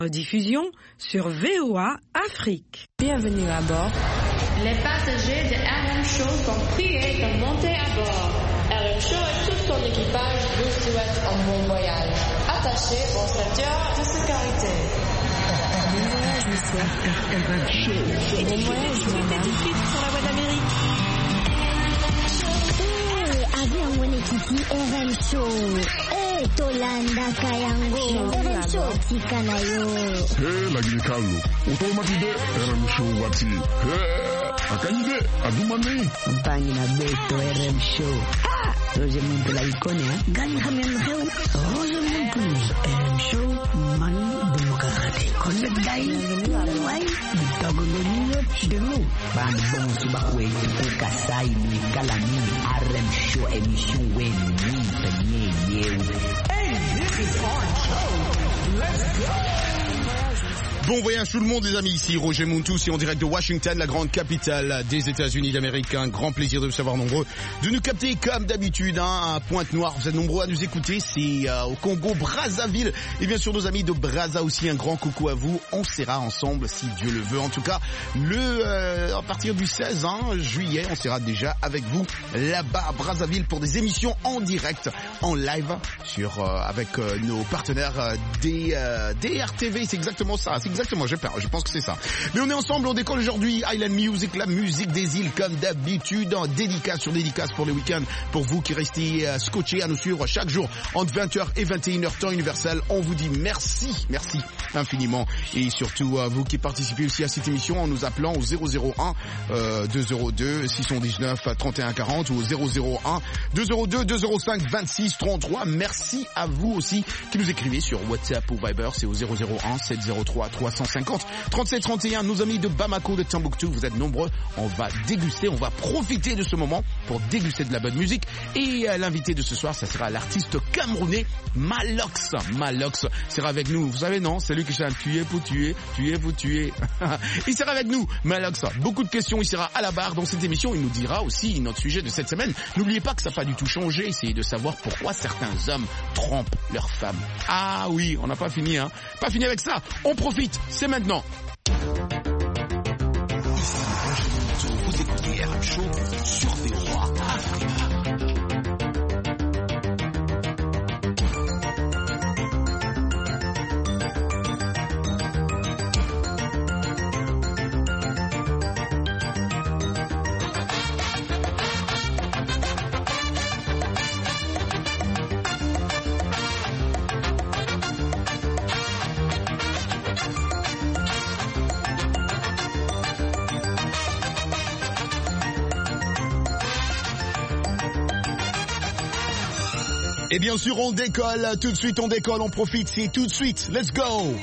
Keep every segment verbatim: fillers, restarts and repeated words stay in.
Diffusion sur V O A Afrique. Bienvenue à bord. Les passagers de R M Show sont priés de monter à bord. R M Show et tout son équipage vous souhaitent un bon voyage. Attachez vos ceintures de sécurité. Bon voyage, monsieur. R M Show. Bon voyage, madame. Tout de suite sur la voie d'Amérique. Eh, avion mwenyekiti R M Show. Eh, Tolanda Kayango. R M Show tikana yo. Eh, lagi kalu. Otomatide R M Show wati. Eh, akanyide adumane. Mpangi na beto R M Show. Ah, Roger Muntu la ikone ha. Gani hamen heu. Roger Muntu R M Show mani demokrate. Konnet dai. Wai. Dogo loniyo demu. Ban bon subakwe ko kasai ni kalani R M Show emission wen ni tanye yew. Hey, this is our show. Let's go. Bon voyage tout le monde les amis, ici Roger Muntu, c'est en direct de Washington, la grande capitale des États-Unis d'Amérique. Un grand plaisir de vous savoir nombreux, de nous capter comme d'habitude hein, à Pointe-Noire. Vous êtes nombreux à nous écouter, c'est euh, au Congo Brazzaville et bien sûr nos amis de Brazza aussi. Un grand coucou à vous. On sera ensemble si Dieu le veut. En tout cas, le euh, à partir du seize hein, juillet, on sera déjà avec vous là-bas à Brazzaville pour des émissions en direct, en live sur euh, avec euh, nos partenaires euh, des euh, D R T V. C'est exactement ça. C'est Exactement, je pense que c'est ça. Mais on est ensemble, on décolle aujourd'hui. Island Music, la musique des îles comme d'habitude. En dédicace sur dédicace pour les week-ends. Pour vous qui restez euh, scotchés à nous suivre chaque jour entre vingt heures et vingt et une heures temps universel. On vous dit merci, merci infiniment. Et surtout euh, vous qui participez aussi à cette émission en nous appelant au zéro zéro un euh, deux zéro deux six cent dix-neuf trente et un quarante ou au zéro zéro un deux zéro deux deux zéro cinq vingt-six trente-trois. Merci à vous aussi qui nous écrivez sur WhatsApp ou Viber. C'est au zéro zéro un sept zéro trois trois cent cinquante trente-sept trente et un. Nos amis de Bamako, de Tombouctou, vous êtes nombreux. On va déguster, on va profiter de ce moment pour déguster de la bonne musique. Et euh, l'invité de ce soir, ça sera l'artiste camerounais Malox. Malox sera avec nous. Vous savez, non, c'est lui qui chante tuer pour tuer, tuer pour tuer. Il sera avec nous, Malox. Beaucoup de questions, il sera à la barre dans cette émission. Il nous dira aussi notre sujet de cette semaine. N'oubliez pas que ça n'a pas du tout changé. Essayez de savoir pourquoi certains hommes trompent leurs femmes. Ah oui, on n'a pas fini, hein. Pas fini avec ça. On profite. C'est maintenant. Vous écoutez R M Show sur V O A Afrique. Et bien sûr, on décolle. Tout de suite, on décolle, on profite. C'est tout de suite. Let's go.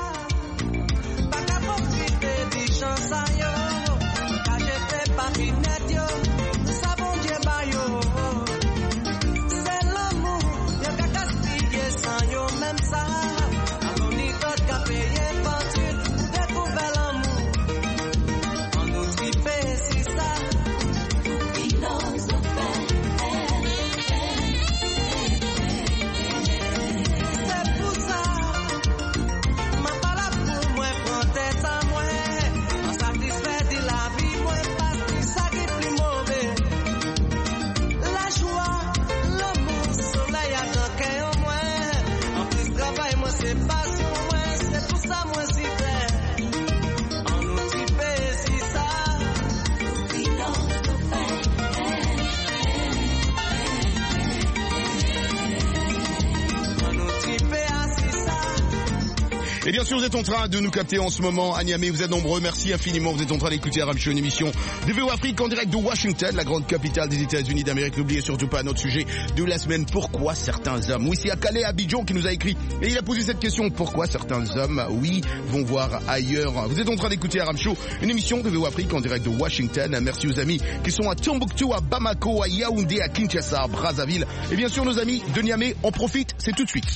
Et bien sûr, vous êtes en train de nous capter en ce moment à Niamey. Vous êtes nombreux. Merci infiniment. Vous êtes en train d'écouter R M Show, une émission de V O Afrique en direct de Washington, la grande capitale des États-Unis d'Amérique. N'oubliez surtout pas notre sujet de la semaine. Pourquoi certains hommes, oui, c'est Akale Abidjan qui nous a écrit et il a posé cette question. Pourquoi certains hommes, oui, vont voir ailleurs? Vous êtes en train d'écouter R M Show, une émission de V O Afrique en direct de Washington. Merci aux amis qui sont à Tombouctou, à Bamako, à Yaoundé, à Kinshasa, à Brazzaville. Et bien sûr, nos amis de Niamey, on profite. C'est tout de suite.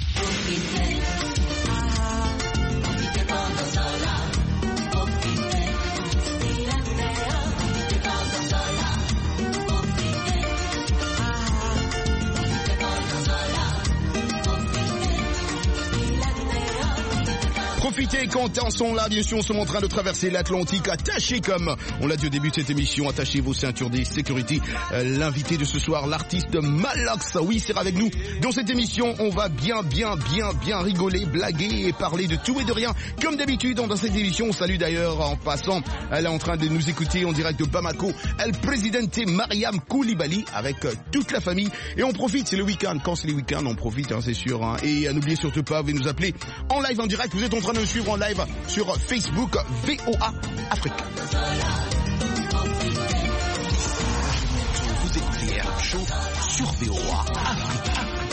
Profitez quand temps sont là, bien sûr, on se en train de traverser l'Atlantique. Attachez comme on l'a dit au début de cette émission, attachez vos ceintures de sécurité. Euh, l'invité de ce soir, l'artiste Malox, oui, c'est avec nous. Dans cette émission, on va bien, bien, bien, bien rigoler, blaguer et parler de tout et de rien. Comme d'habitude, dans cette émission, on salue d'ailleurs en passant, elle est en train de nous écouter en direct de Bamako, El Presidente Mariam Koulibaly avec euh, toute la famille. Et on profite, c'est le week-end. Quand c'est le week-end, on profite, hein, c'est sûr. Hein. Et euh, n'oubliez surtout pas, vous pouvez nous appeler en live, en direct. Vous êtes en train de nous suivre en live sur Facebook V O A Afrique. Vous écoutez R M Show sur V O A Afrique.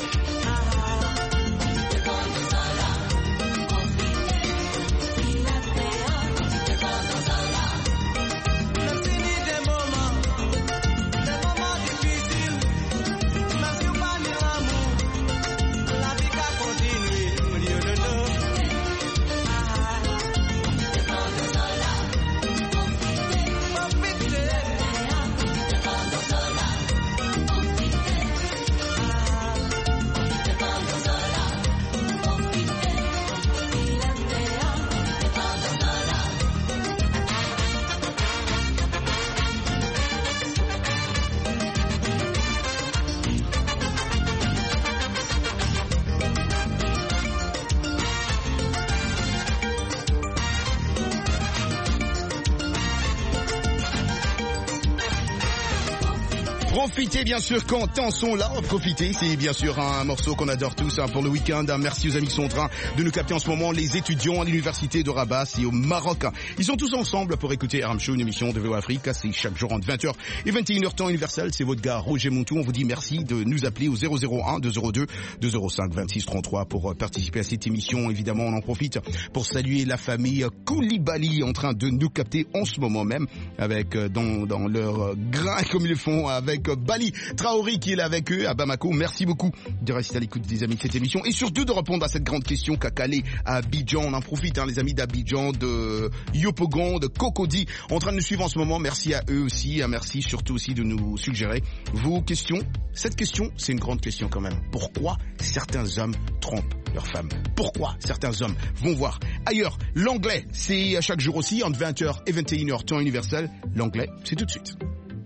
Profitez bien sûr quand temps sont là, profitez, c'est bien sûr un morceau qu'on adore tous hein, pour le week-end. Merci aux amis qui sont en train de nous capter en ce moment, les étudiants à l'université de Rabat et au Maroc. Ils sont tous ensemble pour écouter R M Show, une émission de V O A Afrique. C'est chaque jour entre vingt heures et vingt et une heures temps universel. C'est votre gars Roger Montou. On vous dit merci de nous appeler au zéro zéro un deux zéro deux deux zéro cinq vingt-six trente-trois pour participer à cette émission. Évidemment, on en profite pour saluer la famille Koulibaly en train de nous capter en ce moment même avec dans, dans leur grain comme ils le font avec Bali Traoré qui est là avec eux à Bamako. Merci beaucoup de rester à l'écoute des amis de cette émission et surtout de répondre à cette grande question qu'a calé à Abidjan. On en profite, hein, les amis d'Abidjan, de Yopougon, de Cocody, en train de nous suivre en ce moment. Merci à eux aussi, hein, merci surtout aussi de nous suggérer vos questions. Cette question, c'est une grande question quand même. Pourquoi certains hommes trompent leurs femmes? Pourquoi certains hommes vont voir ailleurs? L'anglais, c'est à chaque jour aussi, entre vingt heures et vingt et une heures temps universel. L'anglais, c'est tout de suite.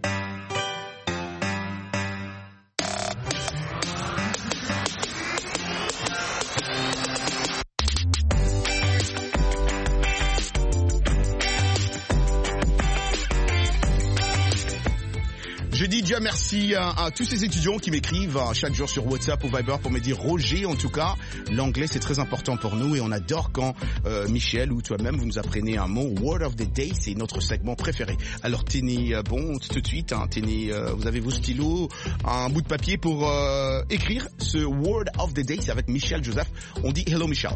Je dis déjà merci à, à tous ces étudiants qui m'écrivent chaque jour sur WhatsApp ou Viber pour me dire Roger, en tout cas, l'anglais c'est très important pour nous et on adore quand euh, Michel ou toi-même vous nous apprenez un mot. Word of the Day, c'est notre segment préféré. Alors tenez euh, bon tout de suite, hein, tenez, euh, vous avez vos stylos, un bout de papier pour euh, écrire ce Word of the Day. C'est avec Michel Joseph. On dit hello Michel.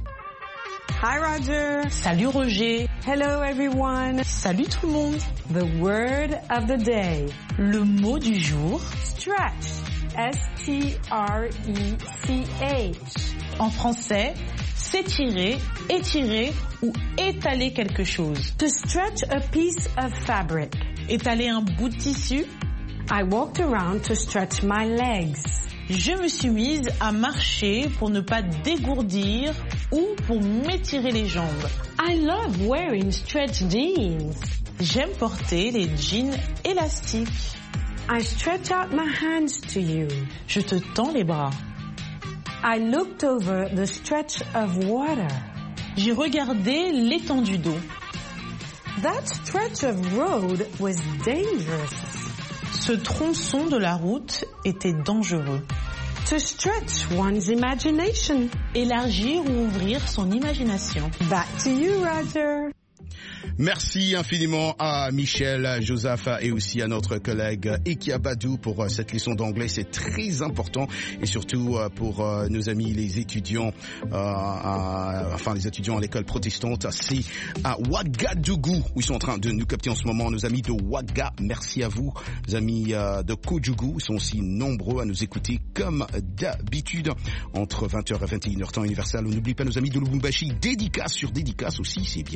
Hi Roger. Salut Roger. Hello everyone. Salut tout le monde. The word of the day. Le mot du jour. Stretch. S T R E C H. En français, s'étirer, étirer ou étaler quelque chose. To stretch a piece of fabric. Étaler un bout de tissu. I walked around to stretch my legs. Je me suis mise à marcher pour ne pas dégourdir ou pour m'étirer les jambes. I love wearing stretch jeans. J'aime porter les jeans élastiques. I stretch out my hands to you. Je te tends les bras. I looked over the stretch of water. J'ai regardé l'étendue d'eau. That stretch of road was dangerous. Ce tronçon de la route était dangereux. To stretch one's imagination. Élargir ou ouvrir son imagination. Back to you, Roger. Merci infiniment à Michel, Joseph et aussi à notre collègue Ekia Badou pour cette leçon d'anglais. C'est très important et surtout pour nos amis les étudiants, euh, à, enfin les étudiants à l'école protestante. C'est à Ouagadougou où ils sont en train de nous capter en ce moment. Nos amis de Ouaga, merci à vous. Les amis de Kodjougou sont aussi nombreux à nous écouter comme d'habitude entre vingt heures et vingt et une heures temps universel. On n'oublie pas nos amis de Lubumbashi. Dédicace sur dédicace aussi, c'est bien sûr le week-end.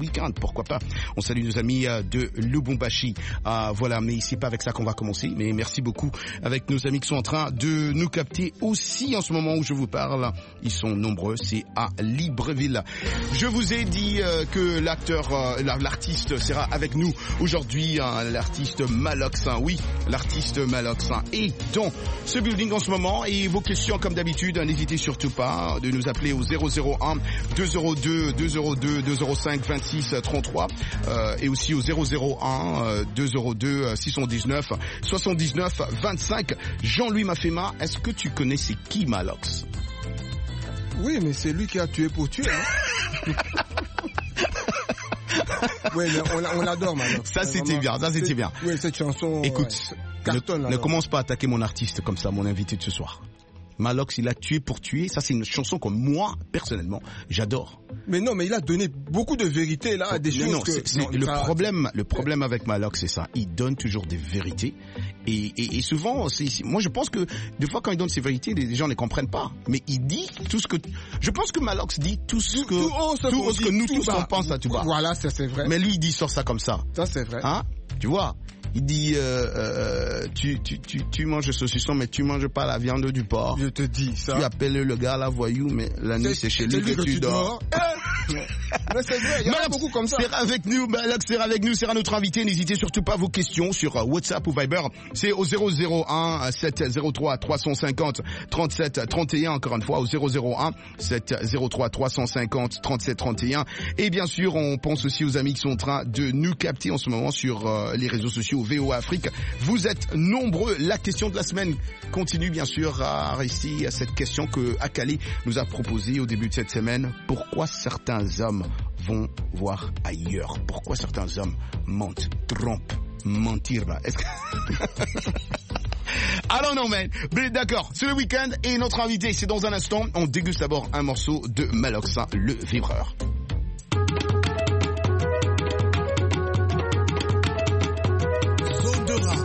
week-end, pourquoi pas. On salue nos amis euh, de Lubumbashi. Euh, voilà, mais c'est pas avec ça qu'on va commencer. Mais merci beaucoup avec nos amis qui sont en train de nous capter aussi en ce moment où je vous parle. Ils sont nombreux, c'est à Libreville. Je vous ai dit euh, que l'acteur, euh, l'artiste sera avec nous aujourd'hui, hein, l'artiste Malox. Hein, oui, l'artiste Malox hein, est dans ce building en ce moment. Et vos questions, comme d'habitude, n'hésitez surtout pas de nous appeler au zéro zéro un deux zéro deux deux zéro deux deux zéro cinq vingt-six trente-trois euh, et aussi au zéro zéro un deux zéro deux six cent dix-neuf soixante-dix-neuf vingt-cinq. Jean-Louis Mafema, est-ce que tu connais c'est qui Malox? Oui, mais c'est lui qui a tué pour tuer. Hein. Oui, mais on, on l'adore, Malox. Ça, c'était vraiment bien, ça, c'était bien. Oui, cette chanson. Écoute, ouais, cartonne, ne, ne commence pas à attaquer mon artiste comme ça, mon invité de ce soir. Malox, il a tué pour tuer. Ça, c'est une chanson que moi, personnellement, j'adore. Mais non, mais il a donné beaucoup de vérité là, à des non, choses non, que... c'est, c'est non, le ça... problème, le problème avec Malox, c'est ça. Il donne toujours des vérités. Et, et, et souvent, c'est, c'est, moi, je pense que des fois, quand il donne ses vérités, les gens ne comprennent pas. Mais il dit tout ce que... Je pense que Malox dit tout ce que... Tout, haut, ce tout ce que nous tout tous, bas. on pense à tout bas. Voilà, ça, c'est vrai. Mais lui, il dit, sort ça comme ça. Ça, c'est vrai. Hein? Tu vois? Il dit, euh, euh, tu, tu, tu, tu manges saucisson, mais tu manges pas la viande du porc. Je te dis ça. Tu appelles le gars la voyou, mais la nuit, c'est chez lui que, que tu dors. Mais c'est vrai, il y en a beaucoup comme ça. C'est avec nous, Malox, c'est avec nous, c'est notre invité. N'hésitez surtout pas vos questions sur WhatsApp ou Viber. C'est au zéro zéro un sept zéro trois trois cent cinquante trente-sept trente et un, encore une fois, au zéro zéro un sept zéro trois trois cent cinquante trente-sept trente et un. Et bien sûr, on pense aussi aux amis qui sont en train de nous capter en ce moment sur euh, les réseaux sociaux V O A Afrique. Vous êtes nombreux. La question de la semaine continue bien sûr à rester à cette question que Akali nous a proposée au début de cette semaine. Pourquoi certains hommes vont voir ailleurs? Pourquoi certains hommes mentent, trompent, mentir là? Est-ce que... I don't know, man. Mais d'accord, c'est le week-end et notre invité, c'est dans un instant. On déguste d'abord un morceau de Malox, hein, le vibreur. Zone de rap.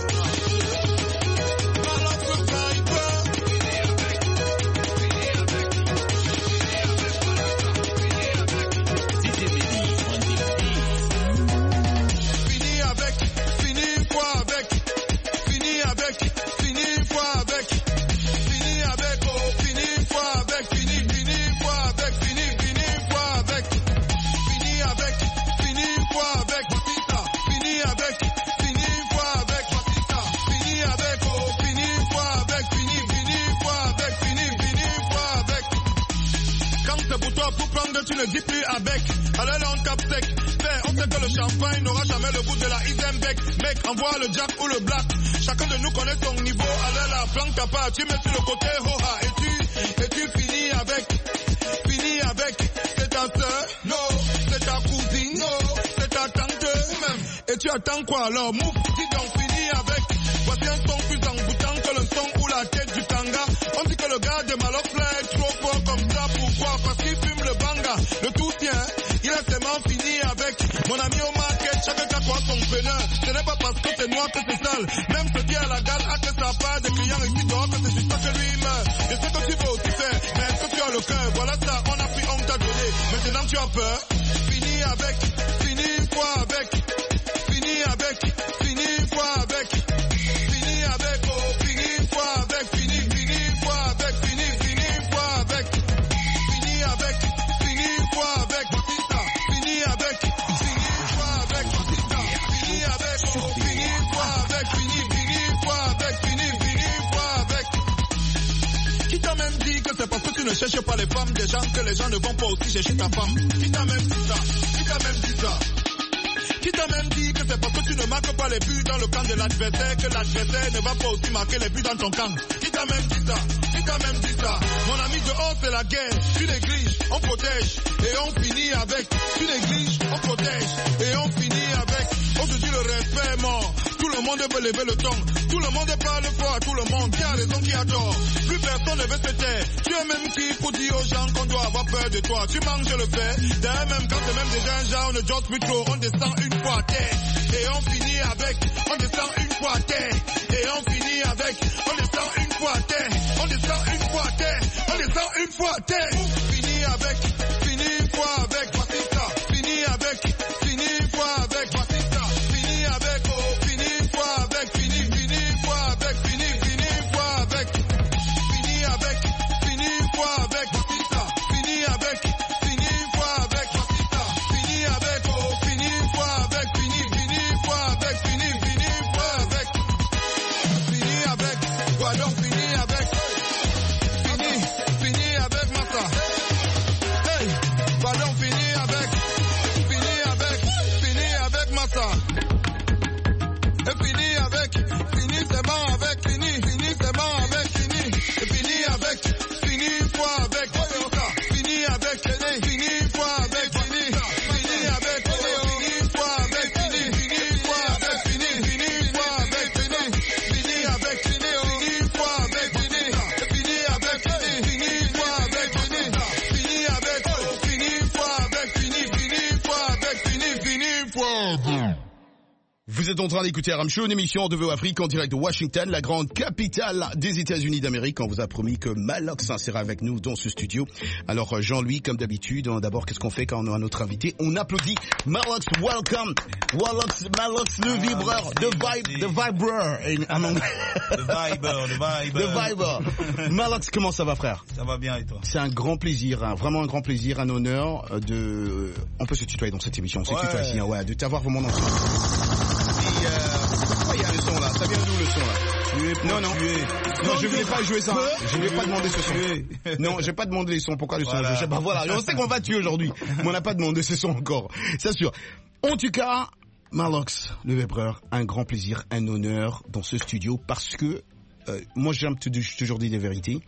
Tu ne dis plus avec, alors là on tape sec. Fait, on sait que le champagne n'aura jamais le goût de la Isenbeck. Mec, envoie le jack ou le black. Chacun de nous connaît son niveau. Alors là, planque ta part, tu mets sur le côté hoha. Et tu, et tu finis avec, finis avec. C'est ta soeur, non. C'est ta cousine, non. C'est ta tante, même. Et tu attends quoi alors? Move, dis donc finis avec. Voici un son plus envoûtant que le son ou la tête du tanga. On dit que le gars de Malox là est trop fort comme ça. Pourquoi? Parce qu'il fume le banga. Le tout tient, il a seulement fini avec. Mon ami au market, chacun a quoi son preneur. Ce n'est pas parce que c'est noir que c'est sale. Même ce qui a la gale a que ça part des clients ici dehors que c'est juste pas que lui meurt. Je sais que tu veux aussi faire, mais est-ce que tu as le cœur? Voilà ça, on a pris, on t'a donné. Maintenant tu as peur. Fini avec, fini une fois avec. Fini avec, fini une fois avec. Fini avec, oh, fini une fois avec. Fini, fini une fois avec. Fini, fini une fois avec. Fini avec, fini une fois avec. Fini avec, fini une fois avec. Fini avec, oh, fini une fois avec. Fini, fini une fois avec. Fini, fini une fois avec. Qui t'a même dit que c'est parce que tu ne cherches pas les femmes des gens que les gens ne vont pas aussi chercher ta femme? Qui t'a même dit ça? Qui t'a même dit ça? Qui t'a même dit que c'est parce que tu ne marques pas les buts dans le camp de l'adversaire que l'adversaire ne va pas aussi marquer les buts dans ton camp? Qui t'a même dit ça? Qui t'a même dit ça? Mon ami, dehors c'est la guerre. Tu négliges, on protège et on finit avec. Tu négliges, on protège et on finit avec. On te dit le respect est mort. Tout le monde veut lever le ton. Tout le monde parle fort à tout le monde. Qui a raison, qui a tort? Plus personne ne veut se taire. Tu es même qui pour dire aux gens qu'on doit avoir peur de toi? Tu manges le fait. D'ailleurs même quand c'est même déjà un genre, on ne jose plus trop. On descend une fois à terre. Et on finit avec. On descend une fois à terre. Et on finit avec. On descend une fois à terre. On descend une fois à terre. On descend une fois à terre. Fini avec. Fini une fois avec. Voici ça. Fini avec. Vous êtes en train d'écouter R M Show, une émission de V O Afrique en direct de Washington, la grande capitale des États-Unis d'Amérique. On vous a promis que Malox sera avec nous dans ce studio. Alors Jean-Louis, comme d'habitude, d'abord qu'est-ce qu'on fait quand on a notre invité? On applaudit. Malox, welcome. Malox, Malox, le vibreur, the vibe, the vibreur en anglais. The viber, the viber. The viber. Malox, comment ça va, frère? Ça va bien et toi? C'est un grand plaisir, hein, vraiment un grand plaisir, un honneur de. On peut se tutoyer dans cette émission, on se ouais. tutoie ici, hein, ouais, de t'avoir vraiment dans. Et euh, pourquoi il y a le son là? Ça vient d'où le son là? Tu es non, non, tuer. non, je voulais pas jouer ça. Je vais pas demander ce son. Non, j'ai pas demandé les sons. Pourquoi le son? Voilà. Je sais pas. Voilà, on sait qu'on va tuer aujourd'hui, mais on n'a pas demandé ce son encore. C'est sûr. En tout cas, Malox, le vibreur, un grand plaisir, un honneur dans ce studio parce que euh, moi j'aime toujours dire des vérités.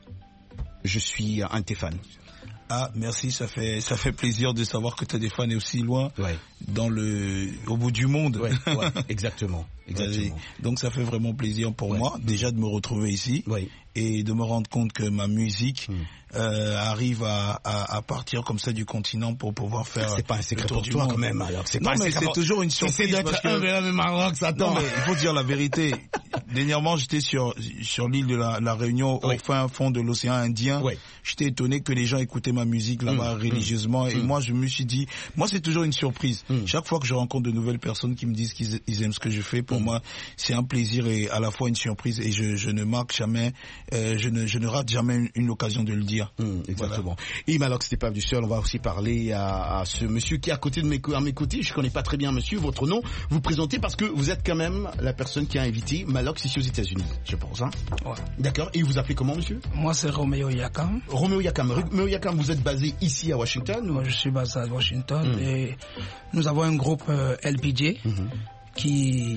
Je suis un de tes fans. Ah, merci, ça fait ça fait plaisir de savoir que tu as des fans aussi loin, ouais. dans le au bout du monde. Ouais, ouais, exactement, exactement. Donc ça fait vraiment plaisir pour ouais. moi déjà de me retrouver ici ouais. et de me rendre compte que ma musique mm. euh, arrive à, à, à partir comme ça du continent pour pouvoir faire. C'est pas un secret pour toi quand même. Alors, c'est non pas mais c'est pour... toujours une surprise parce que un Maroc, ça attend. Non, mais il faut dire la vérité. Dernièrement, j'étais sur sur l'île de la, la Réunion, oui. au fin fond de l'océan Indien. Oui. J'étais étonné que les gens écoutaient ma musique là-bas mmh, religieusement. Mmh, et mmh. moi, je me suis dit, moi, c'est toujours une surprise. Mmh. Chaque fois que je rencontre de nouvelles personnes qui me disent qu'ils ils aiment ce que je fais, pour mmh. moi, c'est un plaisir et à la fois une surprise. Et je, je ne marque jamais, euh, je ne je ne rate jamais une, une occasion de le dire. Mmh, exactement. Voilà. Et Malox, c'était pas du seul. On va aussi parler à, à ce monsieur qui est à côté de mes à mes côtés. Je connais pas très bien monsieur. Votre nom, vous présentez parce que vous êtes quand même la personne qui a invité Malox ici aux États-Unis. Je pense, hein? Ouais. D'accord. Et vous appelez comment, monsieur? Moi, c'est Roméo Yakam. Roméo Yakam. Roméo Yakam, vous êtes basé ici à Washington? Moi, je suis basé à Washington. Mmh. Et nous avons un groupe euh, L P J mmh. qui,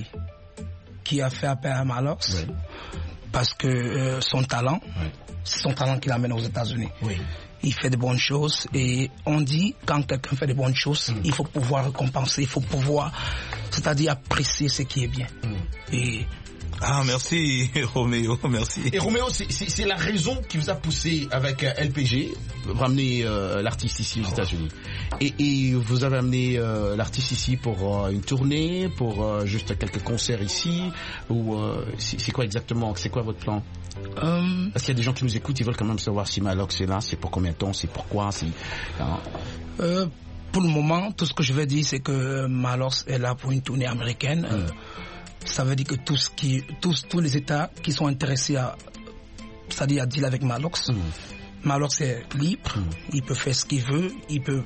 qui a fait appel à Malox ouais. parce que euh, son talent, ouais. c'est son talent qui l'amène aux États-Unis. Oui. Il fait de bonnes choses et on dit quand quelqu'un fait de bonnes choses, mmh. il faut pouvoir récompenser, il faut pouvoir, c'est-à-dire apprécier ce qui est bien. Mmh. Et ah, merci Roméo, merci. Et Roméo, c'est, c'est, c'est la raison qui vous a poussé avec euh, L P G, ramener euh, l'artiste ici aux États-Unis. Et, et vous avez amené euh, l'artiste ici pour euh, une tournée, pour euh, juste quelques concerts ici, ou euh, c'est, c'est quoi exactement, c'est quoi votre plan? Um, Parce qu'il y a des gens qui nous écoutent, ils veulent quand même savoir si Malox est là, c'est pour combien de temps, c'est pourquoi, c'est... Hein? Euh, pour le moment, tout ce que je vais dire, c'est que Malox est là pour une tournée américaine. Mm. Euh, Ça veut dire que tous, qui, tous, tous les États qui sont intéressés à, c'est-à-dire à deal avec Malox, mmh. Malox est libre, mmh. il peut faire ce qu'il veut, il peut,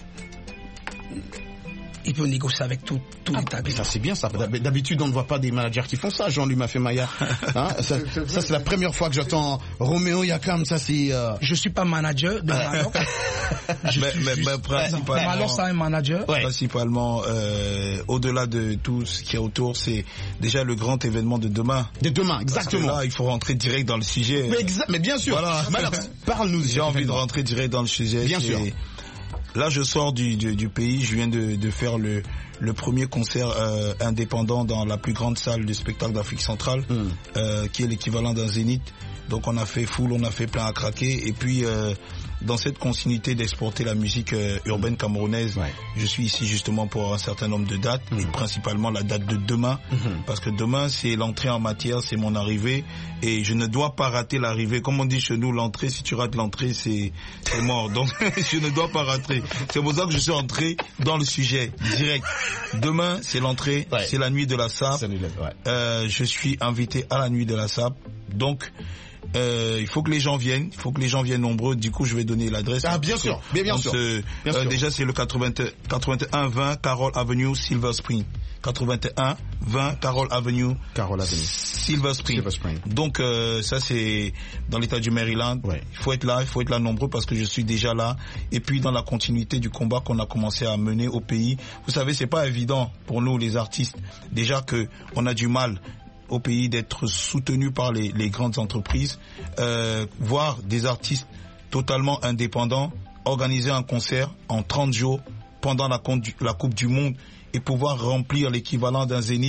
il peut négocier avec tout, tout ah, l'État. Ça c'est bien ça. D'habitude on ne voit pas des managers qui font ça. Jean-Luc Mafemaya. Hein, ça, ça c'est la première fois que j'entends Roméo Yakam. Ça c'est. Euh... Je suis pas manager de Malox. je mais, mais, mais principalement. Malox a un manager. Ouais. Principalement, euh, au-delà de tout ce qui est autour, c'est déjà le grand événement de demain. De demain, exactement. Là, il faut rentrer direct dans le sujet. Mais, exa- mais bien sûr. Voilà. Malox, parle-nous. J'ai envie de rentrer direct dans le sujet. Bien sûr. Là, je sors du, du, du pays. Je viens de, de faire le, le premier concert euh, indépendant dans la plus grande salle de spectacle d'Afrique centrale, mm. euh, qui est l'équivalent d'un zénith. Donc, on a fait full, on a fait plein à craquer. Et puis, euh, dans cette continuité d'exporter la musique euh, urbaine camerounaise, ouais. je suis ici justement pour un certain nombre de dates, mm. et principalement la date de demain, mm-hmm. parce que demain, c'est l'entrée en matière, c'est mon arrivée, et je ne dois pas rater l'arrivée. Comme on dit chez nous, l'entrée, si tu rates l'entrée, c'est, c'est mort. Donc, je ne dois pas rater. C'est pour ça que je suis entré dans le sujet, direct. Demain, c'est l'entrée, ouais. c'est la nuit de la S A P. Ouais. Euh, je suis invité à la nuit de la S A P. Donc, Euh, il faut que les gens viennent, il faut que les gens viennent nombreux. Du coup, je vais donner l'adresse. Ah, bien sûr, bien, bien sûr. Se, bien euh, sûr. Déjà, c'est le quatre-vingt-un vingt Carroll Avenue, Silver Spring. quatre-vingt-un vingt Carroll Avenue, Carroll Avenue, Silver Spring. Silver Spring. Donc, euh, ça, c'est dans l'état du Maryland. Ouais. Il faut être là, il faut être là nombreux parce que je suis déjà là. Et puis, dans la continuité du combat qu'on a commencé à mener au pays, vous savez, c'est pas évident pour nous, les artistes. Déjà que on a du mal au pays d'être soutenu par les, les grandes entreprises, euh, voir des artistes totalement indépendants organiser un concert en trente jours pendant la, la Coupe du Monde et pouvoir remplir l'équivalent d'un zénith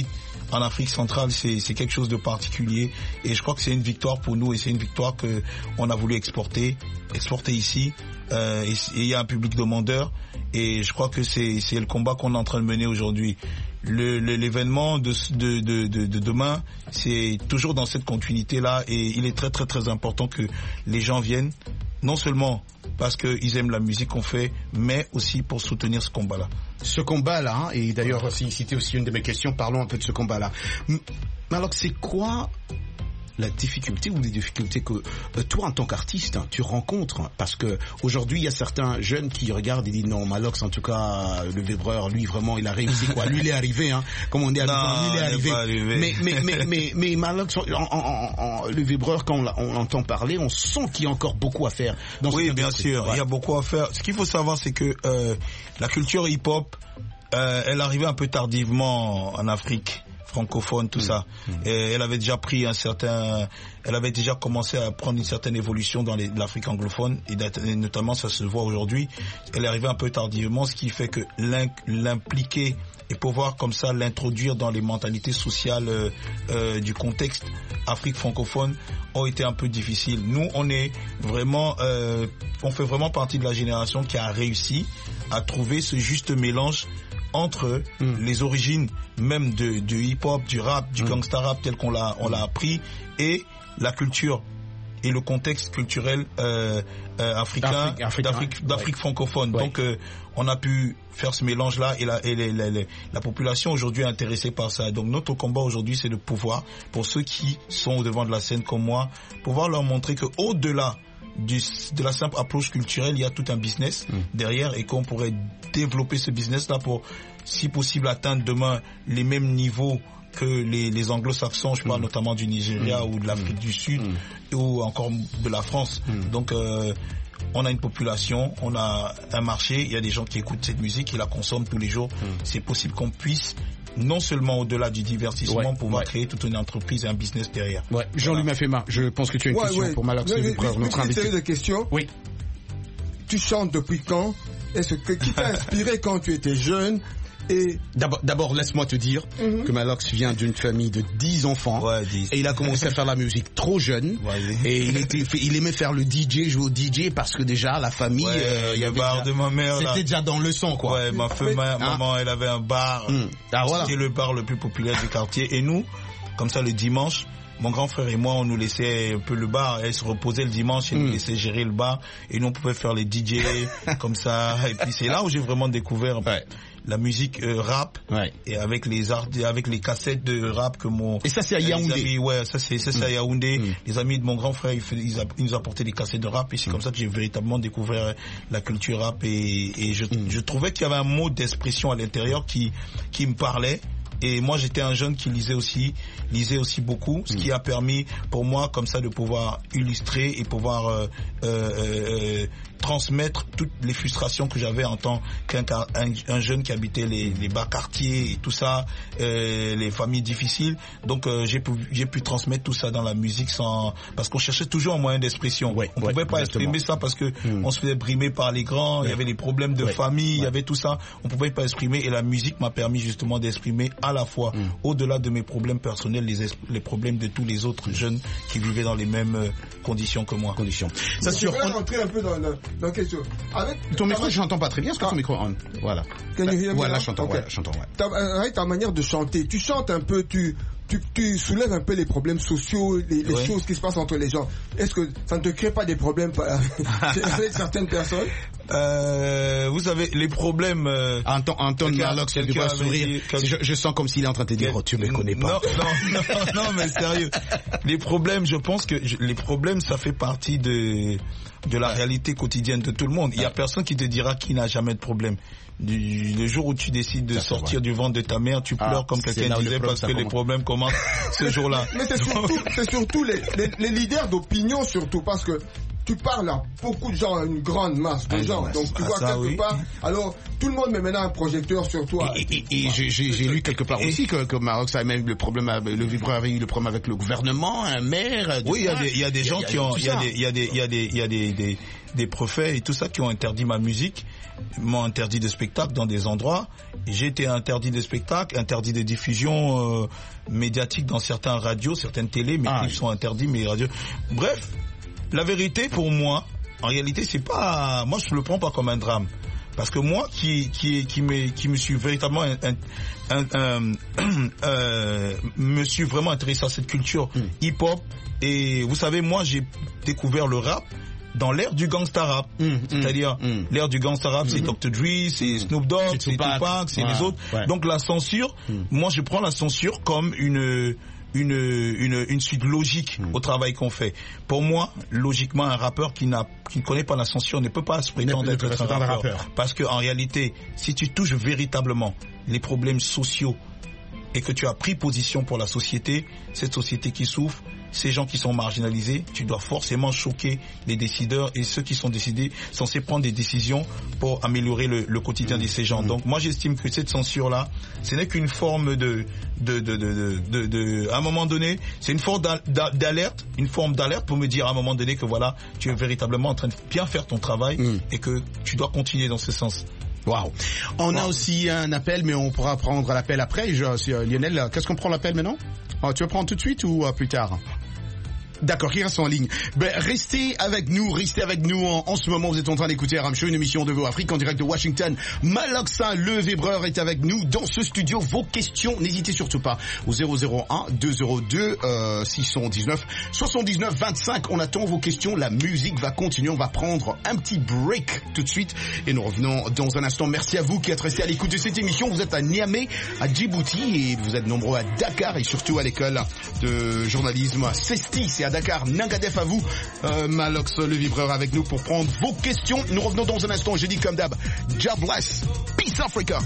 en Afrique centrale, c'est, c'est quelque chose de particulier. Et je crois que c'est une victoire pour nous et c'est une victoire que on a voulu exporter, exporter ici. Euh, et il y a un public demandeur et je crois que c'est, c'est le combat qu'on est en train de mener aujourd'hui. Le, le, l'événement de, de, de, de, de demain, c'est toujours dans cette continuité-là et il est très très très important que les gens viennent, non seulement parce qu'ils aiment la musique qu'on fait, mais aussi pour soutenir ce combat-là. Ce combat-là, hein, et d'ailleurs, si c'était aussi une de mes questions, parlons un peu de ce combat-là. Mais alors, c'est quoi la difficulté ou les difficultés que euh, toi en tant qu'artiste hein, tu rencontres, parce que aujourd'hui il y a certains jeunes qui regardent et disent non Malox en tout cas le vibreur lui vraiment il a réussi quoi, lui il est arrivé hein, comme on dit, non, lui il est arrivé. arrivé mais mais mais mais mais Malox en, en, en, en, le vibreur quand on, on entend parler on sent qu'il y a encore beaucoup à faire dans oui bien sûr ouais. Il y a beaucoup à faire. Ce qu'il faut savoir c'est que euh, la culture hip-hop euh, elle arrivait un peu tardivement en Afrique francophone, tout mmh. ça. Mmh. Et elle avait déjà pris un certain, elle avait déjà commencé à prendre une certaine évolution dans les, l'Afrique anglophone, et, et notamment ça se voit aujourd'hui. Elle est arrivée un peu tardivement, ce qui fait que l'impliquer et pouvoir comme ça l'introduire dans les mentalités sociales euh, euh, du contexte Afrique francophone ont été un peu difficiles. Nous, on est vraiment, euh, on fait vraiment partie de la génération qui a réussi à trouver ce juste mélange entre mm. les origines même de, de hip-hop, du rap, du mm. gangsta rap tel qu'on l'a, on l'a appris, et la culture et le contexte culturel euh, euh, africain, d'Afrique, d'Afrique, d'Afrique ouais. francophone. Ouais. Donc, euh, on a pu faire ce mélange-là et, la, et les, les, les, la population aujourd'hui est intéressée par ça. Donc, notre combat aujourd'hui, c'est de pouvoir, pour ceux qui sont au devant de la scène comme moi, pouvoir leur montrer que au-delà Du, de la simple approche culturelle, il y a tout un business mmh. derrière et qu'on pourrait développer ce business-là pour, si possible, atteindre demain les mêmes niveaux que les, les anglo-saxons, je parle mmh. notamment du Nigeria mmh. ou de l'Afrique mmh. du Sud mmh. ou encore de la France. Mmh. Donc, euh, on a une population, on a un marché, il y a des gens qui écoutent cette musique, qui la consomment tous les jours. Mmh. C'est possible qu'on puisse non seulement au-delà du divertissement, ouais, pouvoir ouais. créer toute une entreprise et un business derrière. Ouais. Jean-Louis voilà. Mafema, je pense que tu as une ouais, question ouais. pour Malox, notre invité. Une série de questions. Oui. Tu chantes depuis quand? Est-ce que qui t'a inspiré quand tu étais jeune? Et d'abord, d'abord, laisse-moi te dire mm-hmm. que Malox vient d'une famille de dix enfants ouais, dix. Et il a commencé à faire la musique trop jeune ouais, et il, était, il aimait faire le D J, jouer au D J parce que déjà la famille, ouais, euh, il y avait bar déjà, de ma mère, c'était là. déjà dans le sang quoi. Ouais, ma femme, ma, hein? maman, elle avait un bar, mm. ah, voilà. C'était le bar le plus populaire du quartier et nous, comme ça le dimanche. Mon grand frère et moi, on nous laissait un peu le bar, elle se reposait le dimanche et mmh. nous laissait gérer le bar et nous on pouvait faire les D J comme ça. Et puis c'est là où j'ai vraiment découvert ouais. la musique euh, rap ouais. et avec les arts, avec les cassettes de rap que mon et ça c'est à Yaoundé. Amis, ouais, ça c'est ça c'est mmh. à Yaoundé. Mmh. Les amis de mon grand frère, ils, ils, ils nous apportaient des cassettes de rap et c'est mmh. comme ça que j'ai véritablement découvert la culture rap et, et je, mmh. je trouvais qu'il y avait un mot d'expression à l'intérieur qui qui me parlait. Et moi, j'étais un jeune qui lisait aussi, lisait aussi beaucoup, ce mmh. qui a permis pour moi, comme ça, de pouvoir illustrer et pouvoir euh, euh, euh, transmettre toutes les frustrations que j'avais en tant qu'un un, un jeune qui habitait les, les bas quartiers et tout ça, euh, les familles difficiles. Donc, euh, j'ai pu, j'ai pu transmettre tout ça dans la musique sans, parce qu'on cherchait toujours un moyen d'expression. Ouais, on ouais, pouvait pas exactement. exprimer ça parce que mmh. on se faisait brimer par les grands, ouais. il y avait des problèmes de ouais. famille, ouais. il y avait tout ça. On pouvait pas exprimer et la musique m'a permis justement d'exprimer à la fois, mmh. au-delà de mes problèmes personnels, les, les problèmes de tous les autres jeunes qui vivaient dans les mêmes euh, conditions que moi. Conditions. Ça sur. On rentrer un peu dans le, dans question. Avec ton micro, je n'entends pas très bien. Est-ce que ah. ton micro on? Voilà. Là, voilà, j'entends. Okay. Ouais, j'entends. Ouais. Ta, avec ta manière de chanter, tu chantes un peu, tu. Tu, tu soulèves un peu les problèmes sociaux, les, les ouais. choses qui se passent entre les gens. Est-ce que ça ne te crée pas des problèmes avec certaines personnes? Euh, vous savez, les problèmes... Euh, Anton, Anton Malox, il doit sourire. Je, je sens comme s'il est en train de te dire, oh, tu ne me connais pas. Non, non, non, non, mais sérieux. Les problèmes, je pense que je, les problèmes, ça fait partie de, de la réalité quotidienne de tout le monde. Il y a personne qui te dira qu'il n'a jamais de problème. Du, le jour où tu décides de ça, sortir du ventre de ta mère, tu pleures ah, comme quelqu'un disait parce que commence. Les problèmes commencent ce jour-là. Mais c'est surtout, c'est surtout les, les, les leaders d'opinion surtout parce que tu parles à beaucoup de gens, à une grande masse de ah, gens. Donc tu ah, vois ça, quelque oui. part. Alors tout le monde met maintenant un projecteur sur toi. Et, et, et, et j'ai, j'ai, j'ai lu quelque part et aussi que, que Maroc ça a même le problème, le vibreur avait eu le problème avec le gouvernement, un maire. Oui, il y a des, il y a des gens qui ont, il y a des, il y a des, il y a des, il y a des, des, des prophètes et tout ça qui ont interdit ma musique, m'ont interdit de spectacles dans des endroits j'ai été interdit de spectacle, interdit de diffusion euh, médiatique dans certaines radios, certaines télés, mes ah, clips oui. sont interdits, mes radios. Bref, la vérité pour moi, en réalité, c'est pas, moi je le prends pas comme un drame. Parce que moi, qui qui qui me qui me suis véritablement un, un, un, un, euh, me suis vraiment intéressé à cette culture mm. hip-hop. Et vous savez, moi, j'ai découvert le rap dans l'ère du gangsta rap, mm, c'est-à-dire mm. l'ère du gangsta rap, mm. c'est docteur Dre, c'est Snoop Dogg, c'est Tupac, c'est ouais, les autres. Ouais. Donc la censure, mm. moi, je prends la censure comme une une une une suite logique mmh. au travail qu'on fait. Pour moi, logiquement, un rappeur qui n'a qui ne connaît pas la censure ne peut pas se prétendre être un rappeur, rappeur. Parce que en réalité, si tu touches véritablement les problèmes sociaux et que tu as pris position pour la société, cette société qui souffre, ces gens qui sont marginalisés, tu dois forcément choquer les décideurs et ceux qui sont décidés, censés prendre des décisions pour améliorer le, le quotidien mmh. de ces gens. Mmh. Donc moi j'estime que cette censure-là, ce n'est qu'une forme de, de, de, de, de, de, de, à un moment donné, c'est une forme d'alerte, une forme d'alerte pour me dire à un moment donné que voilà, tu es véritablement en train de bien faire ton travail mmh. et que tu dois continuer dans ce sens. Waouh. On wow. a Wow. aussi un appel, mais on pourra prendre l'appel après. Je, euh, Lionel, qu'est-ce qu'on prend l'appel maintenant? Oh, tu veux prendre tout de suite ou euh, plus tard? D'accord, qui reste en ligne. Ben, restez avec nous, restez avec nous. En, en ce moment, vous êtes en train d'écouter R M Show, une émission de Vo Afrique en direct de Washington. Maloxa, le Vébreur, est avec nous dans ce studio. Vos questions, n'hésitez surtout pas au zéro zéro un deux zéro deux euh, six cent dix-neuf soixante-dix-neuf vingt-cinq. On attend vos questions. La musique va continuer. On va prendre un petit break tout de suite et nous revenons dans un instant. Merci à vous qui êtes restés à l'écoute de cette émission. Vous êtes à Niamey, à Djibouti et vous êtes nombreux à Dakar et surtout à l'école de journalisme Cesti. C'est à Dakar, Nangadef à vous, euh, Malox le Vibreur avec nous pour prendre vos questions. Nous revenons dans un instant, j'ai dit comme d'hab, God bless, Peace Africa.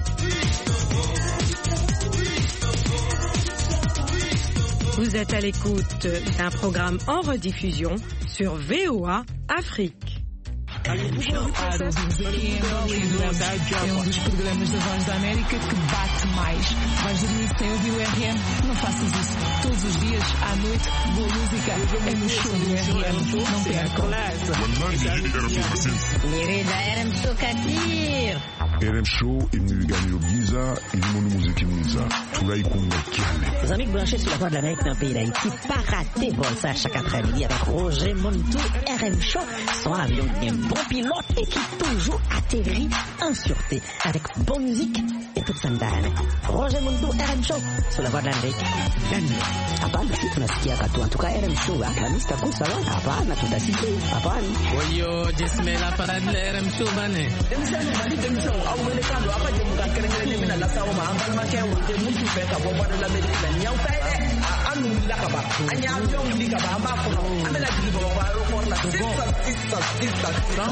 Vous êtes à l'écoute d'un programme en rediffusion sur V O A Afrique. É um dos programas da Voz da América que bate mais. Vais dormir sem ouvir o R M? Não faças isso. Todos os dias, à noite, boa música é no show do R M. Não percam. Mirida R M Show Katir. R M Show imnigani Giza, ilimonu muziki mwiza. Tulai kunga kiane. Les amis branchés sur la Voix de l'Amérique dans le pays d'Haïti, pas rater bon ça chaque après-midi avec Roger Montou. R M Show, son avion bien bon pilote et qui toujours atterrit en sûreté avec bonne musique et toute sandale. Roger Montou, R M Show sur la Voix de l'Amérique. Hapana si tunasikia katu. En tout cas R M Show Akramista kusawa. Hapana tutasikia. Hapana. Oyo jesmela parade R M Show bane. Au mercado apa je muka keren-keren mina la sawo ma ambal ma kewo je mutu fe ka bobo de l'Amérique la nyaw tay anu la ka ba anya avion li ka ba ma ko amela di bo ba ro ko la sista sista sista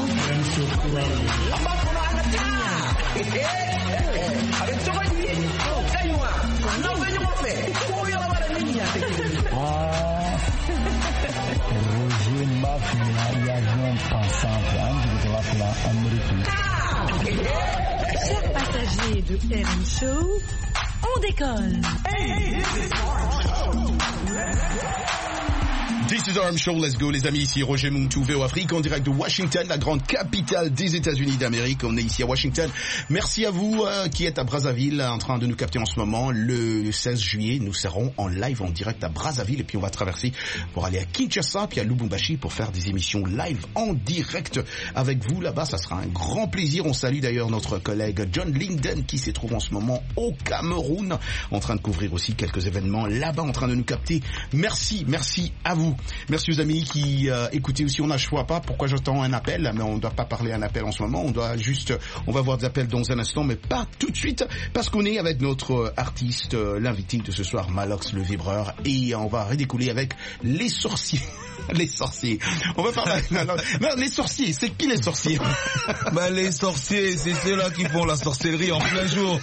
amba ko ana tinya avec to ba ni kaywa no be ni mo fe ko yo la ba ni nya te ah Roger Mafia y avion passant de la plan américain. Chers passagers de R M Show, on décolle. This is R M Show, let's go les amis, ici Roger Montou, V O Afrique, en direct de Washington, la grande capitale des États-Unis d'Amérique. On est ici à Washington. Merci à vous euh, qui êtes à Brazzaville, en train de nous capter en ce moment. Le seize juillet, nous serons en live, en direct à Brazzaville, et puis on va traverser pour aller à Kinshasa, puis à Lubumbashi pour faire des émissions live en direct avec vous là-bas. Ça sera un grand plaisir. On salue d'ailleurs notre collègue John Linden qui se trouve en ce moment au Cameroun, en train de couvrir aussi quelques événements là-bas, en train de nous capter. Merci, merci à vous. Merci aux amis qui euh, écoutez aussi. On n'a choix pas. Pourquoi j'entends un appel? Mais on ne doit pas parler un appel en ce moment. On doit juste, on va voir des appels dans un instant, mais pas tout de suite, parce qu'on est avec notre artiste, euh, l'invité de ce soir, Malox le Vibreur, et on va redécouler avec les sorciers. Les sorciers. On va parler. non, non, les sorciers. C'est qui les sorciers? Bah les sorciers, c'est ceux-là qui font la sorcellerie en plein jour.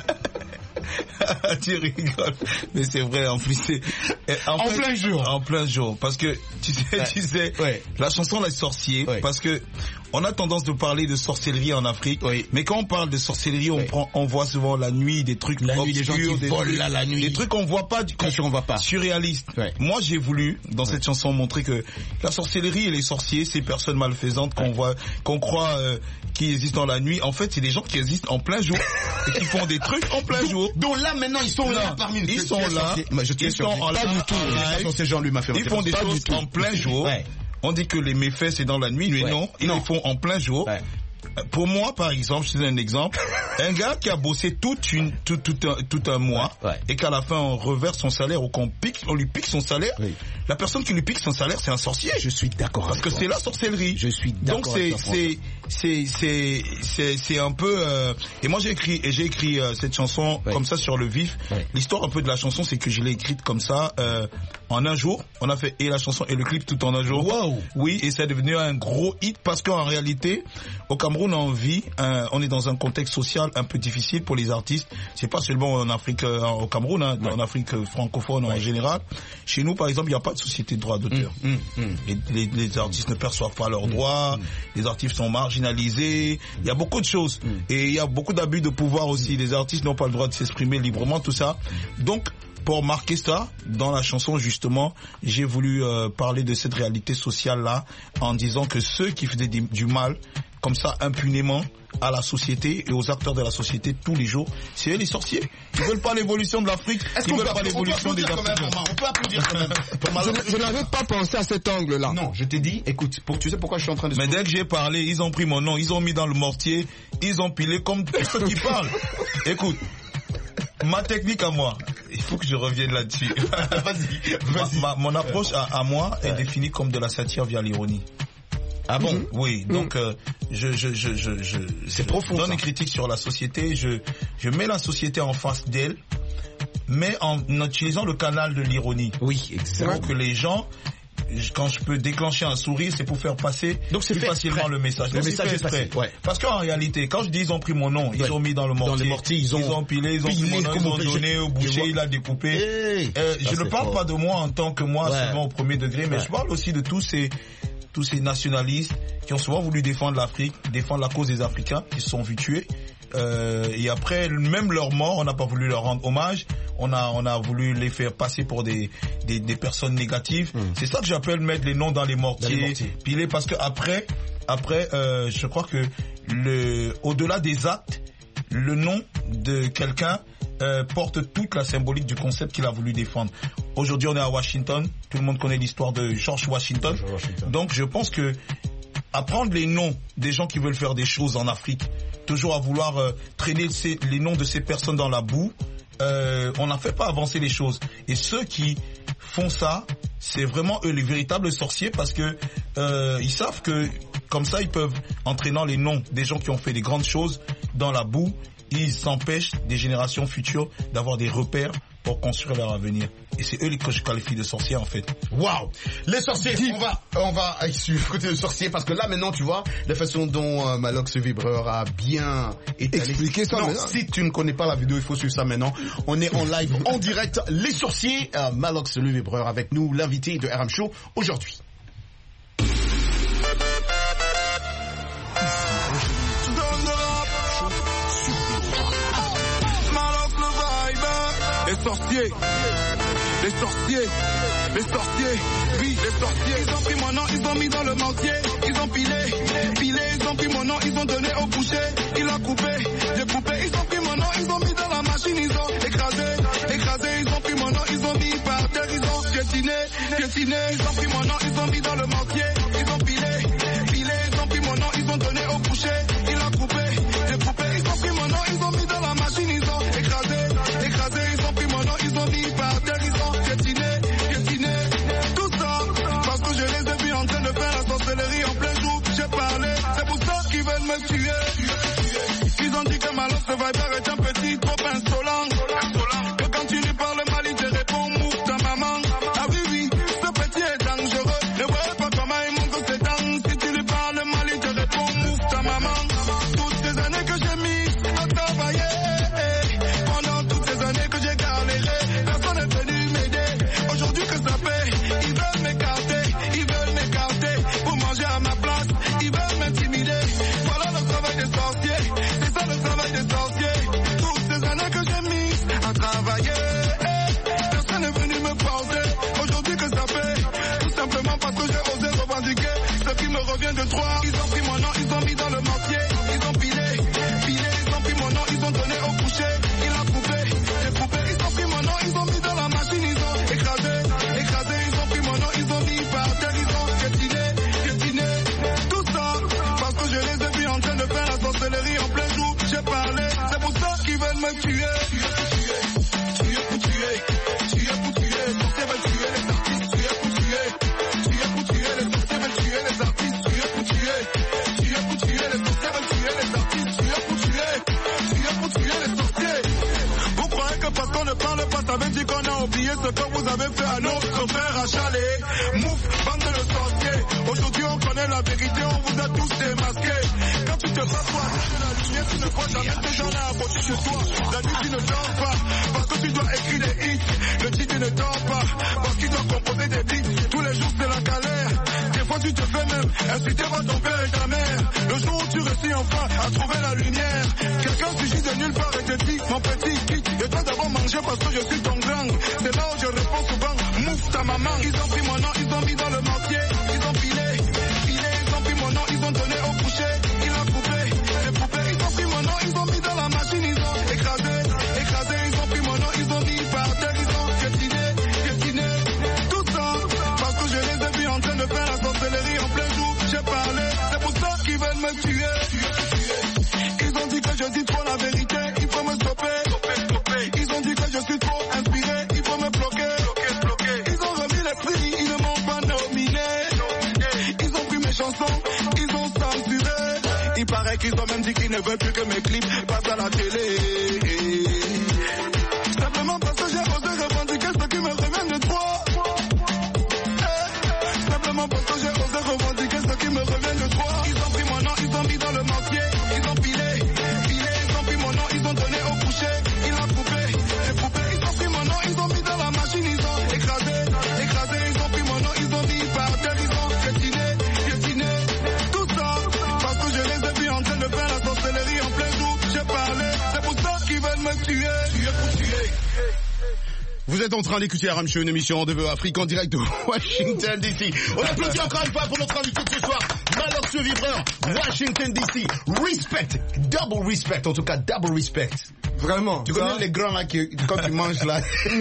Tu rigoles, mais c'est vrai en plus c'est en, en plein jour, en plein jour, parce que tu sais, ouais. tu sais, ouais. La chanson Les Sorciers, ouais. Parce que on a tendance de parler de sorcellerie en Afrique, oui. mais quand on parle de sorcellerie, on, oui. prend, on voit souvent la nuit, des trucs la obscurs, nuit, des gens qui des volent trucs, là la nuit. Des trucs qu'on voit pas, du, qu'on voit pas. Surréaliste. Ouais. Moi, j'ai voulu, dans ouais. cette chanson, montrer que la sorcellerie et les sorciers, ces personnes malfaisantes qu'on ouais. voit, qu'on croit euh, qui existent dans la nuit, en fait, c'est des gens qui existent en plein jour et qui font des trucs en plein donc, jour. Donc là, maintenant, ils sont là, là parmi nous. Ils sont là. Je ils sont en là. Pas du tout. Ces gens lui m'a fait. Ils font des choses en plein jour. Ouais. On dit que les méfaits c'est dans la nuit, mais ouais. non, ils non. les font en plein jour. Ouais. Pour moi, par exemple, je te donne un exemple. Un gars qui a bossé toute une, tout, tout, un, tout un mois ouais, ouais. et qu'à la fin on reverse son salaire ou qu'on pique, on lui pique son salaire. Oui. La personne qui lui pique son salaire, c'est un sorcier. Je suis d'accord. Parce que toi. c'est la sorcellerie. Je suis d'accord. Donc c'est c'est c'est c'est c'est c'est un peu. Euh... Et moi j'ai écrit et j'ai écrit euh, cette chanson ouais. comme ça sur le vif. Ouais. L'histoire un peu de la chanson, c'est que je l'ai écrite comme ça euh, en un jour. On a fait et la chanson et le clip tout en un jour. Wow. Oui, et c'est devenu un gros hit parce qu'en réalité, au Cameroun, on vit, un, on est dans un contexte social un peu difficile pour les artistes. C'est pas seulement en Afrique, euh, au Cameroun, hein, ouais. en Afrique francophone ouais. en général. Chez nous, par exemple, il n'y a pas de société de droit d'auteur. Mmh, mmh, mmh. Les, les, les artistes ne perçoivent pas leurs mmh, droits. Mmh. Les artistes sont marginalisés. Il y a beaucoup de choses. Mmh. Et il y a beaucoup d'abus de pouvoir aussi. Mmh. Les artistes n'ont pas le droit de s'exprimer librement, tout ça. Donc, pour marquer ça, dans la chanson justement, j'ai voulu euh, parler de cette réalité sociale-là en disant que ceux qui faisaient du, du mal, comme ça impunément, à la société et aux acteurs de la société tous les jours, c'est eux les sorciers. Ils veulent pas l'évolution de l'Afrique, ils veulent pas l'évolution des Africains. On peut applaudir quand même. Je, je n'avais pas pensé à cet angle-là. Non, je t'ai dit, écoute, pour, tu sais pourquoi je suis en train de... Mais dès que j'ai parlé, ils ont pris mon nom, ils ont mis dans le mortier, ils ont pilé comme tous ceux qui parlent. Écoute, ma technique à moi, il faut que je revienne là-dessus. Vas-y, vas-y. Ma, ma, mon approche à, à moi est ouais. définie comme de la satire via l'ironie. Ah bon? Mmh. Oui, donc mmh. euh, je je je je je, c'est profond, donne ça. Une critique sur la société, je je mets la société en face d'elle, mais en utilisant le canal de l'ironie. Oui, exactement. Pour que les gens, quand je peux déclencher un sourire, c'est pour faire passer donc c'est plus facilement exprès. le message. Le donc message est passé. Ouais. Parce qu'en réalité, quand je dis ils ont pris mon nom, ouais. ils ont mis dans le mortier, dans le mortier ils, ont... ils ont pilé, ils ont pilé, pris mon nom, ils ont donné au boucher, il a découpé. Hey, euh, je ne parle fort. pas de moi en tant que moi, ouais. seulement au premier degré, mais ouais. je parle aussi de tous ces tous ces nationalistes qui ont souvent voulu défendre l'Afrique, défendre la cause des Africains, qui se sont vus tuer. Euh, et après, même leur mort, on n'a pas voulu leur rendre hommage. On a, on a voulu les faire passer pour des, des, des personnes négatives. Mmh. C'est ça que j'appelle mettre les noms dans les mortiers, dans les mortiers. Piler, parce que après, après, euh, je crois que le, au-delà des actes, le nom de quelqu'un euh, porte toute la symbolique du concept qu'il a voulu défendre. Aujourd'hui, on est à Washington. Tout le monde connaît l'histoire de George Washington. George Washington. Donc, je pense que apprendre les noms des gens qui veulent faire des choses en Afrique, toujours à vouloir euh, traîner ces, les noms de ces personnes dans la boue, euh, on n'en fait pas avancer les choses. Et ceux qui font ça, c'est vraiment eux les véritables sorciers, parce que euh, ils savent que comme ça, ils peuvent, en traînant les noms des gens qui ont fait des grandes choses dans la boue, ils empêchent des générations futures d'avoir des repères pour construire leur avenir. Et c'est eux que je qualifie de sorciers, en fait. Waouh! Les sorciers, on va, on va suivre côté de sorciers, parce que là, maintenant, tu vois, la façon dont euh, Malox Vibreur a bien étalé. Expliquer ça. Non, maintenant. Si tu ne connais pas la vidéo, il faut suivre ça maintenant. On est en live, en direct. Les sorciers, euh, Malox le Vibreur avec nous, l'invité de R M Show aujourd'hui. Les sorciers, les sorciers, les sorciers, oui, les sorciers. Ils ont pris mon nom, ils ont mis dans le mortier. Ils ont pilé, pilé, ils ont pris mon nom, ils ont donné au boucher. Il a coupé, découpé. Ils ont pris mon nom, ils ont mis dans la machine. Ils ont écrasé, écrasé. Ils ont pris mon nom, ils ont mis par terre. Ils ont piétiné, piétiné. Ils ont pris mon nom, ils ont mis dans le mortier. Ils ont pilé, pilé. Ils ont pris mon nom, ils ont donné au boucher. Il a coupé, découpé. Ils ont pris mon nom, ils ont mis dans la machine. Ils ont écrasé, écrasé. Ils ont pris mon nom, ils ont mis par terre. Ils ont piétiné, piétiné. Tout ça, parce que je les ai vus en train de faire la sorcellerie en plein jour. J'ai parlé, c'est pour ça qu'ils veulent me tuer. Ils ont dit que Malox le Viber est un petit trop insolent. Que quand tu lui parles mal, il te répond mouf ta maman. Ah oui, oui, ce petit est dangereux. Ne voyez pas comment il me tuer. Tu es pour tuer, tu es pour tuer, tu es pour tuer. Les sorciers veulent tuer les artistes, tu es pour tuer. Tu es pour tuer, les sorciers veulent tuer les artistes, tu es pour tuer. Tu es pour tuer, les sorciers veulent tuer les artistes, tu es pour tuer. Tu es pour tuer les sorciers. Vous croyez que parce qu'on ne parle pas, ça veut dire qu'on a oublié ce que vous avez fait à nos frères à Chalet. Mouf, bande de sorciers. Aujourd'hui on connaît la vérité, on vous a tous démasqués. Quand tu te passes toi de la lumière, tu ne vois jamais ces gens-là à côté de toi. La nuit tu ne dors pas, parce que tu dois écrire des hits. Le dit tu ne dors pas, parce qu'il doit composer des beats. Tous les jours c'est la galère. Des fois tu te fais même insulter par ton père et ta mère. Le jour où tu réussis enfin à trouver la lumière, quelqu'un surgit de nulle part et te dit mon petit quitte. Je dois d'abord manger parce que je suis ton gang. C'est là où je réponds souvent, mouf ta maman. Ils ont pris mon nom, ils ont mis dans le mortier. Ils ont filé, filé, ils ont pris mon nom, ils ont donné au coucher. Il a coupé, les poupées, ils ont pris mon nom, ils ont mis dans la machine, ils ont écrasé, écrasé, ils ont pris mon nom, ils ont mis par terre, ils ont piétiné, piétiné. Tout ça, parce que je les ai vus en train de faire la sorcellerie en plein jour. J'ai parlé, c'est pour ça qu'ils veulent me tuer. Ils ont dit que je dis trop la vérité, il faut me stopper. Ils ont dit que je suis trop inspiré, il faut me bloquer. Ils ont remis les prix, ils ne m'ont pas nominé. Ils ont pris mes chansons, ils ont censuré. Il paraît qu'ils ont même dit qu'ils ne veulent plus que mes clips passent à la télé. Simplement parce que j'ai osé revendiquer ce qui me revient de droit. Simplement parce que j'ai osé revendiquer ce qui me revient de droit. Ils ont pris mon nom, ils ont mis dans le mortier. Ils ont pilé, pilé, ils ont pris mon nom, ils ont donné au coucher. Il a coupé, les poupées, ils ont pris mon nom, ils ont mis dans la machine, ils ont écrasé, écrasé, ils ont pris mon nom, ils ont mis par terre, ils ont piétiné, piétiné. Tout ça, parce que je les ai vus en train de faire la sorcellerie en plein jour. J'ai parlé, c'est pour ça qu'ils veulent me tuer. Tu es pour tuer. Vous êtes en train d'écouter R M Show, une émission Rendez-vous Afrique en direct de Washington D C. On applaudit encore une fois pour notre invité de ce soir, Malox le Vibreur, Washington D C. Respect, double respect, en tout cas double respect. Vraiment. Tu connais les grands là qui, quand tu manges là.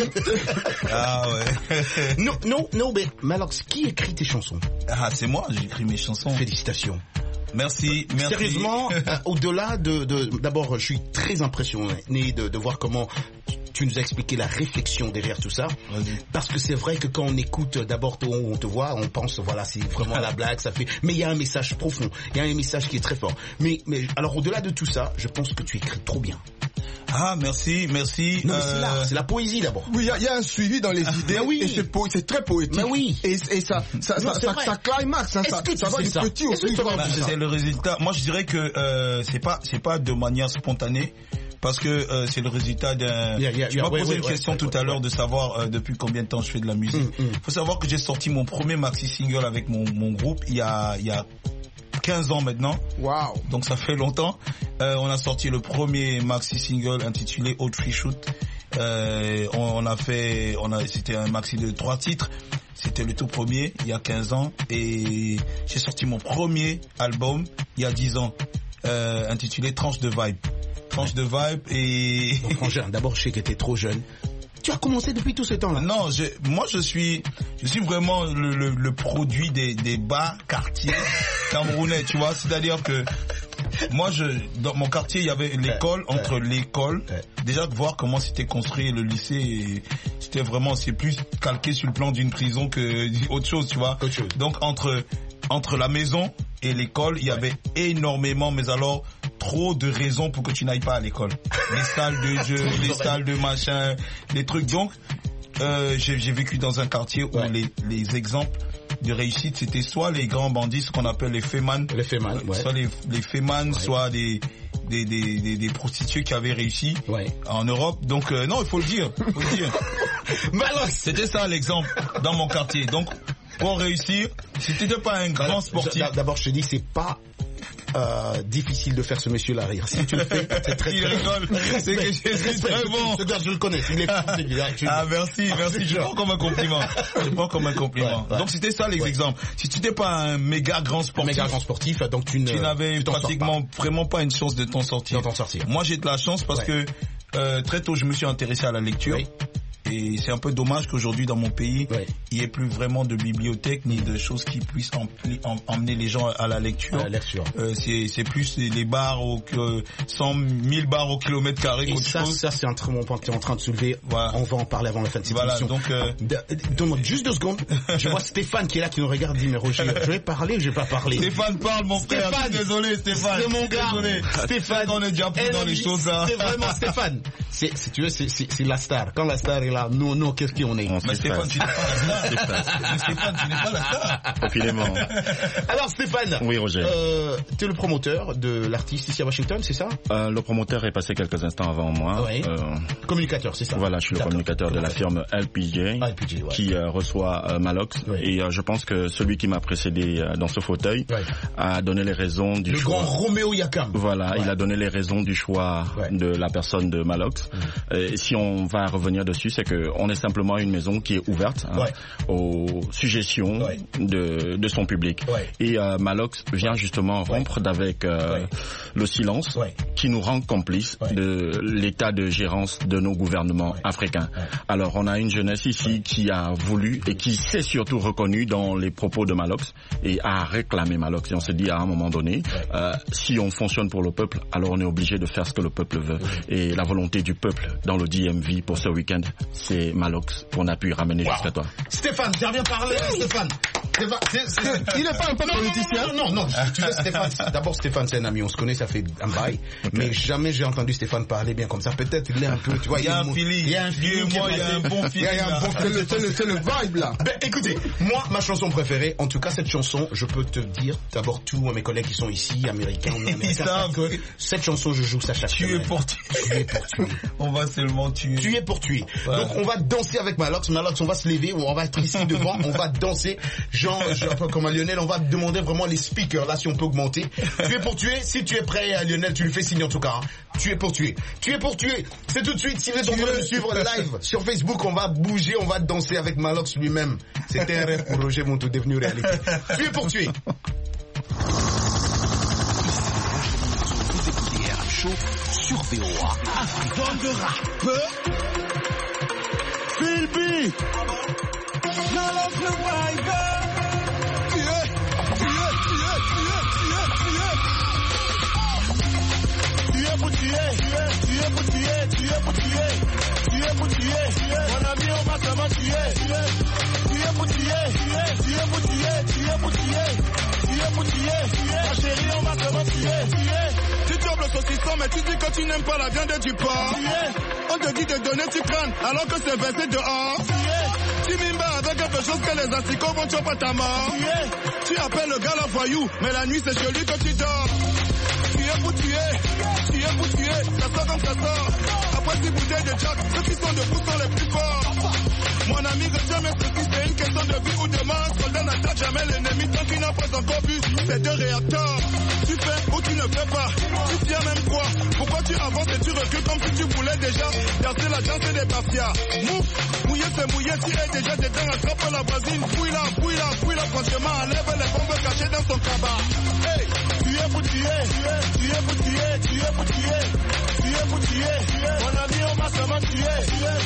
Ah ouais. Non, non, non, mais Malox, qui écrit tes chansons? Ah, c'est moi, j'écris mes chansons. Félicitations. Merci, merci. Sérieusement, euh, au-delà de, de, d'abord, je suis très impressionné de, de voir comment tu nous as expliqué la réflexion derrière tout ça. Vas-y. Parce que c'est vrai que quand on écoute d'abord, on te voit, on pense, voilà, c'est vraiment la blague, ça fait, mais il y a un message profond, il y a un message qui est très fort. Mais, mais, alors au-delà de tout ça, je pense que tu écris trop bien. Ah, merci, merci. Non, mais euh... c'est l'art, c'est la poésie d'abord. Oui, il y, y a un suivi dans les idées. Ah, oui. Et c'est, po- c'est très poétique. Mais oui. Et, et ça, ça, non, ça, ça, ça climax, ça, ça, ça va du ça petit au plus grand. Bah, c'est le résultat. Moi, je dirais que euh, c'est pas, c'est pas de manière spontanée. Parce que euh, c'est le résultat d'un... Yeah, yeah, tu yeah, m'as ouais, posé ouais, une ouais, question ouais, tout ouais, à ouais. l'heure de savoir euh, depuis combien de temps je fais de la musique. Il mm, mm. faut savoir que j'ai sorti mon premier maxi single avec mon, mon groupe il y a, il y a quinze ans maintenant. Wow. Donc ça fait longtemps. Euh, on a sorti le premier maxi single intitulé Hot Free Shoot. Euh, on, on a fait, on a, c'était un maxi de trois titres. C'était le tout premier il y a quinze ans et j'ai sorti mon premier album il y a dix ans euh, intitulé Tranche de Vibe. Tranche de Vibe et... Bon, frangin, d'abord je sais que t'es trop jeune. Tu as commencé depuis tout ce temps-là? Non, je, moi je suis, je suis vraiment le, le, le produit des, des bas quartiers camerounais, tu vois. C'est-à-dire que moi, je, dans mon quartier, il y avait l'école. Ouais, entre ouais. l'école, ouais. déjà de voir comment c'était construit le lycée, c'était vraiment, c'est plus calqué sur le plan d'une prison que autre chose, tu vois. Autre chose. Donc entre entre la maison et l'école, il y ouais. avait énormément, mais alors trop de raisons pour que tu n'ailles pas à l'école. Les salles de jeu, les salles de machin, les trucs. Donc, euh, j'ai, j'ai vécu dans un quartier où ouais. les, les exemples de réussite, c'était soit les grands bandits, ce qu'on appelle les fémans, les fémans, ouais. soit les, les fémans, ouais. soit des, des, des, des, des prostituées qui avaient réussi ouais. en Europe. Donc, euh, non, il faut le dire, faut le dire. C'était ça l'exemple dans mon quartier. Donc, pour réussir, si tu n'étais pas un grand sportif. D'abord, je te dis, c'est pas euh, difficile de faire ce monsieur-là rire. Si tu le fais, c'est très il rigole. C'est que c'est très bon. Ce gars, je le connais. Il est ah, merci, merci. Je prends comme un compliment. Je prends comme un compliment. Ouais, ouais. Donc, c'était ça les ouais. exemples. Si tu n'étais pas un méga grand sportif. Méga grand sportif, donc tu, ne, tu n'avais tu pratiquement pas. vraiment pas une chance de t'en sortir. De t'en sortir. Moi, j'ai de la chance parce ouais. que euh, très tôt, je me suis intéressé à la lecture. Oui. Et c'est un peu dommage qu'aujourd'hui dans mon pays, ouais. il n'y ait plus vraiment de bibliothèque ni de choses qui puissent empli, em, emmener les gens à la lecture. À la lecture. Euh, c'est, c'est plus les bars au euh, cent mille bars au kilomètre carré qu'autre ça, chose. Ça, c'est un très bon point que tu es en train de soulever. Voilà. On va en parler avant la fin de cette voilà, émission. Donc, euh... donne-moi juste deux secondes. Je vois Stéphane qui est là, qui nous regarde, dit mais Roger, je vais parler ou je vais pas parler? Stéphane parle, mon frère. Stéphane, désolé, Stéphane. C'est mon gars. Désolé. Stéphane, on est déjà plus dans les choses là. C'est vraiment Stéphane. C'est, si tu veux, c'est, c'est, c'est la star. Quand la star est là, nous, nous, qu'est-ce qu'on est? Mais Stéphane, tu n'es pas la star. Mais Stéphane, tu n'es pas la star. Aucunement. Alors Stéphane. Oui, Roger. Euh, tu es le promoteur de l'artiste ici à Washington, c'est ça? euh, Le promoteur est passé quelques instants avant moi. Oui. Euh, communicateur, c'est ça? Voilà, je suis D'accord. le communicateur de la firme L P J, L P J ouais. qui euh, reçoit euh, Malox. Oui. Et euh, je pense que celui qui m'a précédé euh, dans ce fauteuil ouais. a donné les raisons du le choix. Le grand Roméo Yakam. Voilà, ouais. il a donné les raisons du choix ouais. de la personne de Malox. Mmh. Et si on va revenir dessus, c'est que on est simplement une maison qui est ouverte hein, ouais. aux suggestions ouais. de, de son public. Ouais. Et euh, Malox vient justement rompre ouais. avec euh, ouais. le silence ouais. qui nous rend complices ouais. de l'état de gérance de nos gouvernements ouais. africains. Ouais. Alors on a une jeunesse ici ouais. qui a voulu et qui s'est surtout reconnue dans les propos de Malox et a réclamé Malox. Et on se dit à un moment donné, ouais. euh, si on fonctionne pour le peuple, alors on est obligé de faire ce que le peuple veut. Ouais. Et la volonté du peuple dans le D M V pour ce week-end, c'est Malox qu'on a pu ramener wow. jusqu'à toi. Stéphane, j'ai bien parlé, Stéphane. Stéphane c'est, c'est, il n'est pas un peu politicien. Non, non, non. Tu sais, Stéphane, d'abord Stéphane, c'est un ami, on se connaît, ça fait un bail. Okay. Mais jamais j'ai entendu Stéphane parler bien comme ça. Peut-être il est un peu, tu vois. Il y a un feeling. Il y a un feeling. Il y a un bon feeling. Il y a un bon feeling. C'est le, c'est le vibe là. Ben, écoutez, moi, ma chanson préférée, en tout cas cette chanson, je peux te dire, d'abord tous mes collègues qui sont ici, américains, ils savent que cette chanson, je joue ça chaque tu semaine. Es pour tuer. Tu es pour tuer. On va seulement tuer. Tu es pour tuer. Ouais. Donc on va danser avec Malox. Malox, on va se lever, on va être ici devant, on va danser. Genre, genre comme à Lionel, on va demander vraiment les speakers là si on peut augmenter. Tu es pour tuer. Si tu es prêt, à Lionel, tu lui fais signe en tout cas. Hein. Tu es pour tuer. Tu es pour tuer. C'est tout de suite. Si vous êtes en train de suivre live sur Facebook, on va bouger, on va danser avec Malox lui-même. C'était un rêve pour Roger Montou devenu réalité. Tu es pour tuer. Vous écoutez R M Show sur V O A. Zone de rap. Philby. Malox le vibe. Tu es pour tuer, tu es pour tuer, tu es pour tuer, tu es pour tuer, mon ami on va seulement tuer, tu es pour tuer, tu es pour tuer, tu es pour tuer, tu es pour tuer, ma chérie on va seulement tuer, tu chopes le saucisson mais tu dis que tu n'aimes pas la viande du porc, on te dit de donner tu crânes alors que c'est versé dehors, tu m'imbats avec quelque chose que les asticots vont choper ta mort, tu appelles le gars la voyou mais la nuit c'est chez lui que tu dors. Tu es pour tuer, tu es pour tuer, ça sort comme ça sort. Après six bouteilles de Jack, ceux qui sont debout sont les plus forts. Mon ami, retiens mes trucs, c'est une question de vie ou de mort. Soldat n'attaque jamais l'ennemi tant qu'il n'a pas encore vu ces deux réacteurs. Tu fais ou tu ne fais pas, tu tiens même quoi. Pourquoi tu avances et tu recules comme si tu voulais déjà verser la chance des mafias. Mouf, mouillé c'est mouillé, tu es déjà dedans, attrape la voisine. Fouille-la, fouille-la, fouille-la, franchement, enlève les bombes cachées dans son cabas. Hey, tu es pour tuer, tu es pour tuer, tu es pour tuer, tu es pour tuer, mon ami on va seulement tuer,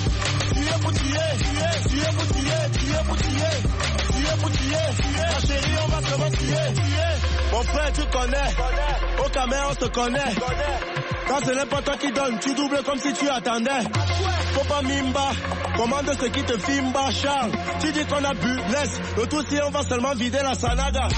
tu es pour tuer, tu es pour tuer, tu es pour tuer, tu es pour tuer, ma chérie on va seulement tuer, mon frère tu connais, au caméra on se connaît, quand ce n'est pas toi qui donne, tu doubles comme si tu attendais, faut pas mimba, commande ce qui te fimba, Charles, tu dis qu'on a bu, laisse, le tout si on va seulement vider la salade.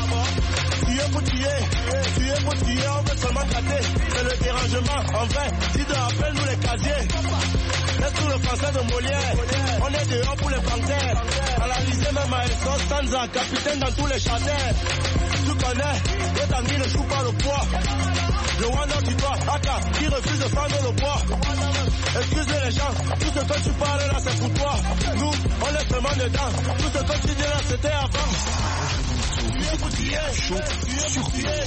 Tu es pour tuer, tu es pour tuer, on veut seulement gratter. C'est le dérangement, en vrai, si de rappel nous les casiers. Laisse tout le français de Molière, on est dehors pour les panthères. Analyser même à Essos, Stanza, capitaine dans tous les châtains. Tu connais, le tanguy ne joue pas le poids. Le Wanda du toit, Aka, qui refuse de prendre le poids. Excuse les gens, tout ce que tu parles là c'est pour toi. Nous, on est vraiment dedans, tout ce que tu dis là c'était avant. Tu es pour tuer, tu es pour tuer, tu es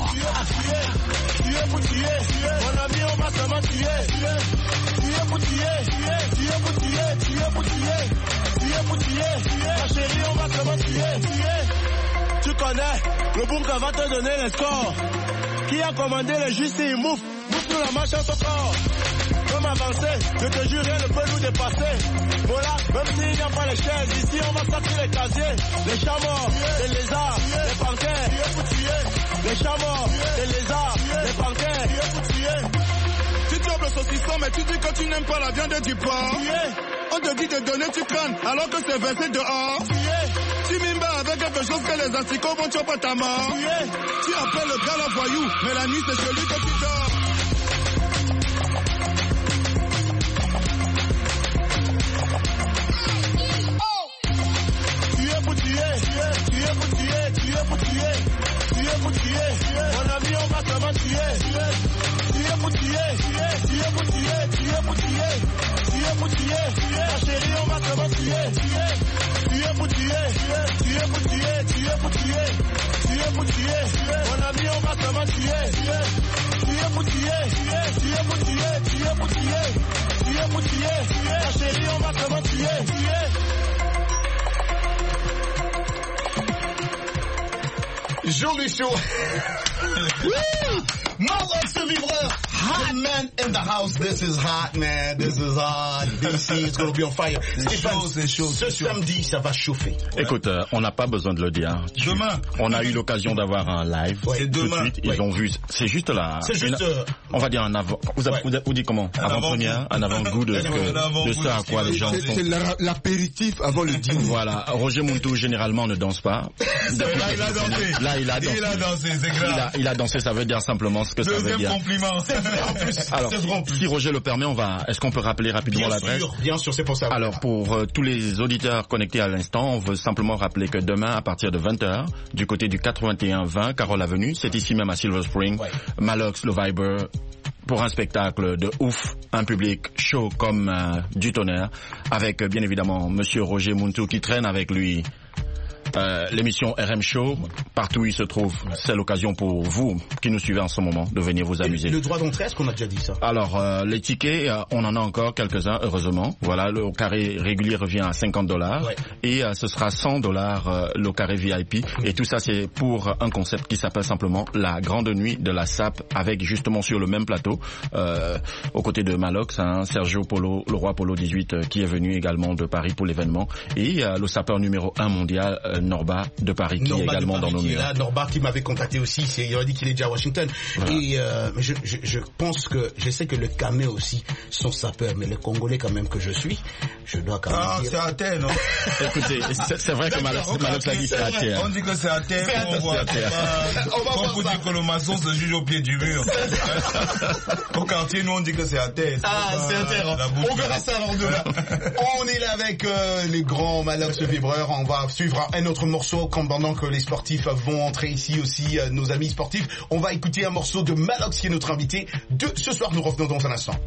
pour tuer, mon ami on va seulement tuer. Tu es pour tuer, tu es pour tuer, tu es pour tuer, tu es pour tuer, ma chérie on va seulement tuer. Tu connais, le bunker va te donner les scores. Qui a commandé les justes, mouf, mouf nous la marche à son corps. m'avancer, je te jure, rien ne peut nous dépasser. Voilà, même s'il n'y a pas les chaises, ici on va sortir les casiers, les chameaux, les lézards, les panthères, les chameaux, les lézards, les panthères. Tu doubles le saucisson, mais tu dis que tu n'aimes pas la viande du porc. On te dit de donner, tu cranes, alors que c'est versé dehors. Tu m'imbes avec quelque chose que les asticots vont choper ta mort. Tu appelles le gars le voyou, mais la nuit c'est celui que tu dors. Tu es pour tuer, tu es pour tuer, tu es pour tuer, tu es pour tuer. Mon ami, on va seulement tuer. Tu es pour tuer, tu es pour tuer, tu es pour tuer, tu es pour tuer. Ma chérie, on va seulement tuer. Tu es pour tuer, tu es pour tuer, tu es pour tuer, tu es pour tuer. Mon ami, on va seulement tuer. Tu es pour tuer, tu es pour tuer, tu es pour tuer, tu es pour tuer. Ma chérie, on va seulement tuer. Jean-Louis Chaud. Malox le vivreur. Hot man in the house. This is hot, man. This is hot. D C is going to be on fire. Stéphane, c'est chaud. Ce samedi, ça va chauffer. Écoute, euh, on n'a pas besoin de le dire. Demain. On a eu l'occasion d'avoir un live. Ouais, tout demain. de suite. Ils Ouais. ont vu. C'est juste là. C'est juste, une- euh, on va dire un avant. Vous, avez- Ouais. vous, avez- vous dites comment? Un Avant-première, un avant-goût de, ce que- Un avant-goût de ce à de ce quoi qui les va gens se C'est sont. c'est la- l'apéritif avant le dîner. Voilà. Roger Muntou généralement ne danse pas. Là, il a dansé. Là, il a dansé. Il a dansé, c'est Il grave. a, il a dansé, ça veut dire simplement ce que ça veut Deuxième dire. compliment. Alors, si Roger le permet, on va. Est-ce qu'on peut rappeler rapidement Bien l'adresse? sûr, bien sûr, c'est pour ça. Alors, pour euh, tous les auditeurs connectés à l'instant, on veut simplement rappeler que demain, à partir de vingt heures, du côté du quatre-vingt-un vingt, Carole Avenue, c'est ici même à Silver Spring, Ouais. Malox, le Viber, pour un spectacle de ouf, un public chaud comme euh, du tonnerre, avec euh, bien évidemment Monsieur Roger Muntou qui traîne avec lui. Euh, l'émission R M Show, partout où il se trouve, c'est l'occasion pour vous qui nous suivez en ce moment de venir vous amuser. Le droit d'entrée, est-ce qu'on a déjà dit ça? Alors, euh, les tickets, euh, on en a encore quelques-uns, heureusement. Voilà, le carré régulier revient à cinquante dollars. Ouais. Et euh, ce sera cent dollars euh, le carré V I P. Et tout ça, c'est pour un concept qui s'appelle simplement la Grande Nuit de la S A P, avec justement sur le même plateau, euh, aux côtés de Malox, hein, Sergio Polo, le roi Polo dix-huit, euh, qui est venu également de Paris pour l'événement. Et euh, le sapeur numéro un mondial, euh, Norba de Paris, qui Norba est également de Paris dans nos qui est murs. là, Norba qui m'avait contacté aussi, c'est, il a dit qu'il est déjà à Washington. Voilà. Et euh, je, je, je pense que, je sais que le Camé aussi sont sapeurs, mais les Congolais quand même que je suis, je dois quand même Ah, dire... c'est à terre, non? Écoutez, c'est c'est vrai que Malox, Malox a dit c'est à terre. On dit que c'est à terre, on voit. à terre. On va Comme voir pour ça. dire que le maçon se juge au pied du mur. Au quartier, nous, on dit que c'est à terre. Ah, c'est à terre. On verra ça alors demain. On est là avec euh, les grands Malox le vibreur. On va suivre un autre morceau comme pendant que les sportifs vont entrer ici aussi, euh, nos amis sportifs. On va écouter un morceau de Malox qui est notre invité de ce soir. Nous revenons dans un instant.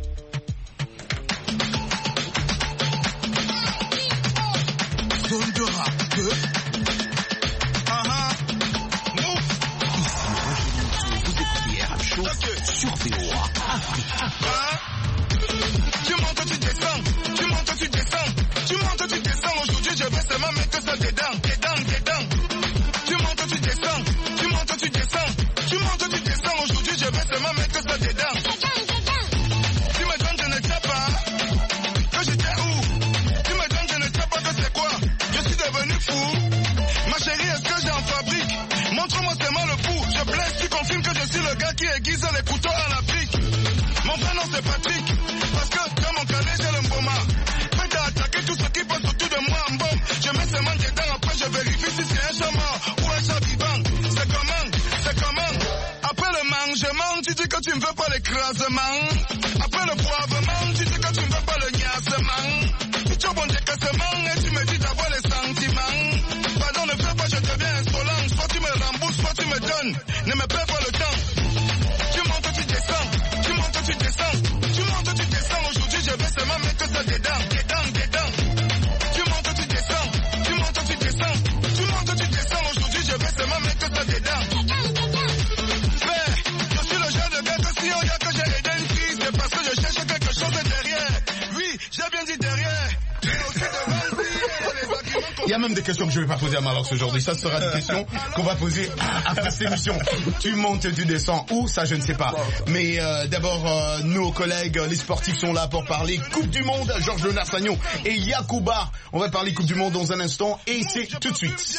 Zone de rap de... Ah ah. Move. Vous écoutez R M Show sur V O A Afrique. Ah. Tu montes, tu descends. Tu montes, tu descends. Tu montes, tu descends. Aujourd'hui, je vais seulement mettre ça dedans. Dedans, dedans. Tu montes, tu descends. Tu montes, tu descends. Tu montes, tu descends. Aujourd'hui, je vais seulement mettre ça dedans. Tu me donnes, je ne sais pas. Que j'étais où? Tu me donnes, je ne sais pas que c'est quoi. Je suis devenu fou. Ma chérie, est-ce que j'en fabrique? Montre-moi seulement le pouls. Je blesse, tu confirmes que je suis le gars qui aiguise les couteaux à la brique. Mon prénom c'est Patrick. Parce que dans mon calais j'ai le mboma. Prêt à attaquer tout ce qui passe autour de moi en bombe. Je mets seulement dedans, après je vérifie si c'est un chat mort ou un chat vivant. C'est comment? C'est comment? Après le mangement, tu dis que tu ne veux pas l'écrasement. Après le poivement, tu dis que tu ne veux pas le gnassement. Tu as bon décassement et tu me dis d'avoir les sentiments. Pardon, ne fais pas, je deviens insolent. Soit tu me rembourses, soit tu me donnes. Ne me perds pas le temps. Tu montes, tu descends. Tu montes, tu descends. Tu montes, tu descends. Aujourd'hui, je vais seulement mettre ça dedans. Dedans, dedans. Tu montes, tu descends. Tu montes, tu descends. Tu montes, tu descends. Aujourd'hui, je vais seulement mettre ça dedans. Mais, je suis le genre de gars que si on y a que j'ai aidé une fille, c'est parce que je cherche quelque chose derrière. Oui, j'ai bien dit derrière. Mais aussi devant, si elle a les arguments Il y a même des questions que je ne vais pas poser à Malox aujourd'hui. Ça sera des questions qu'on va poser après cette émission. Tu montes, tu descends. Où ça, je ne sais pas. Mais euh, d'abord, euh, nos collègues, les sportifs sont là pour parler Coupe du Monde. Georges Léonard Sagnon et Yacouba. On va parler Coupe du Monde dans un instant. Et c'est tout de suite.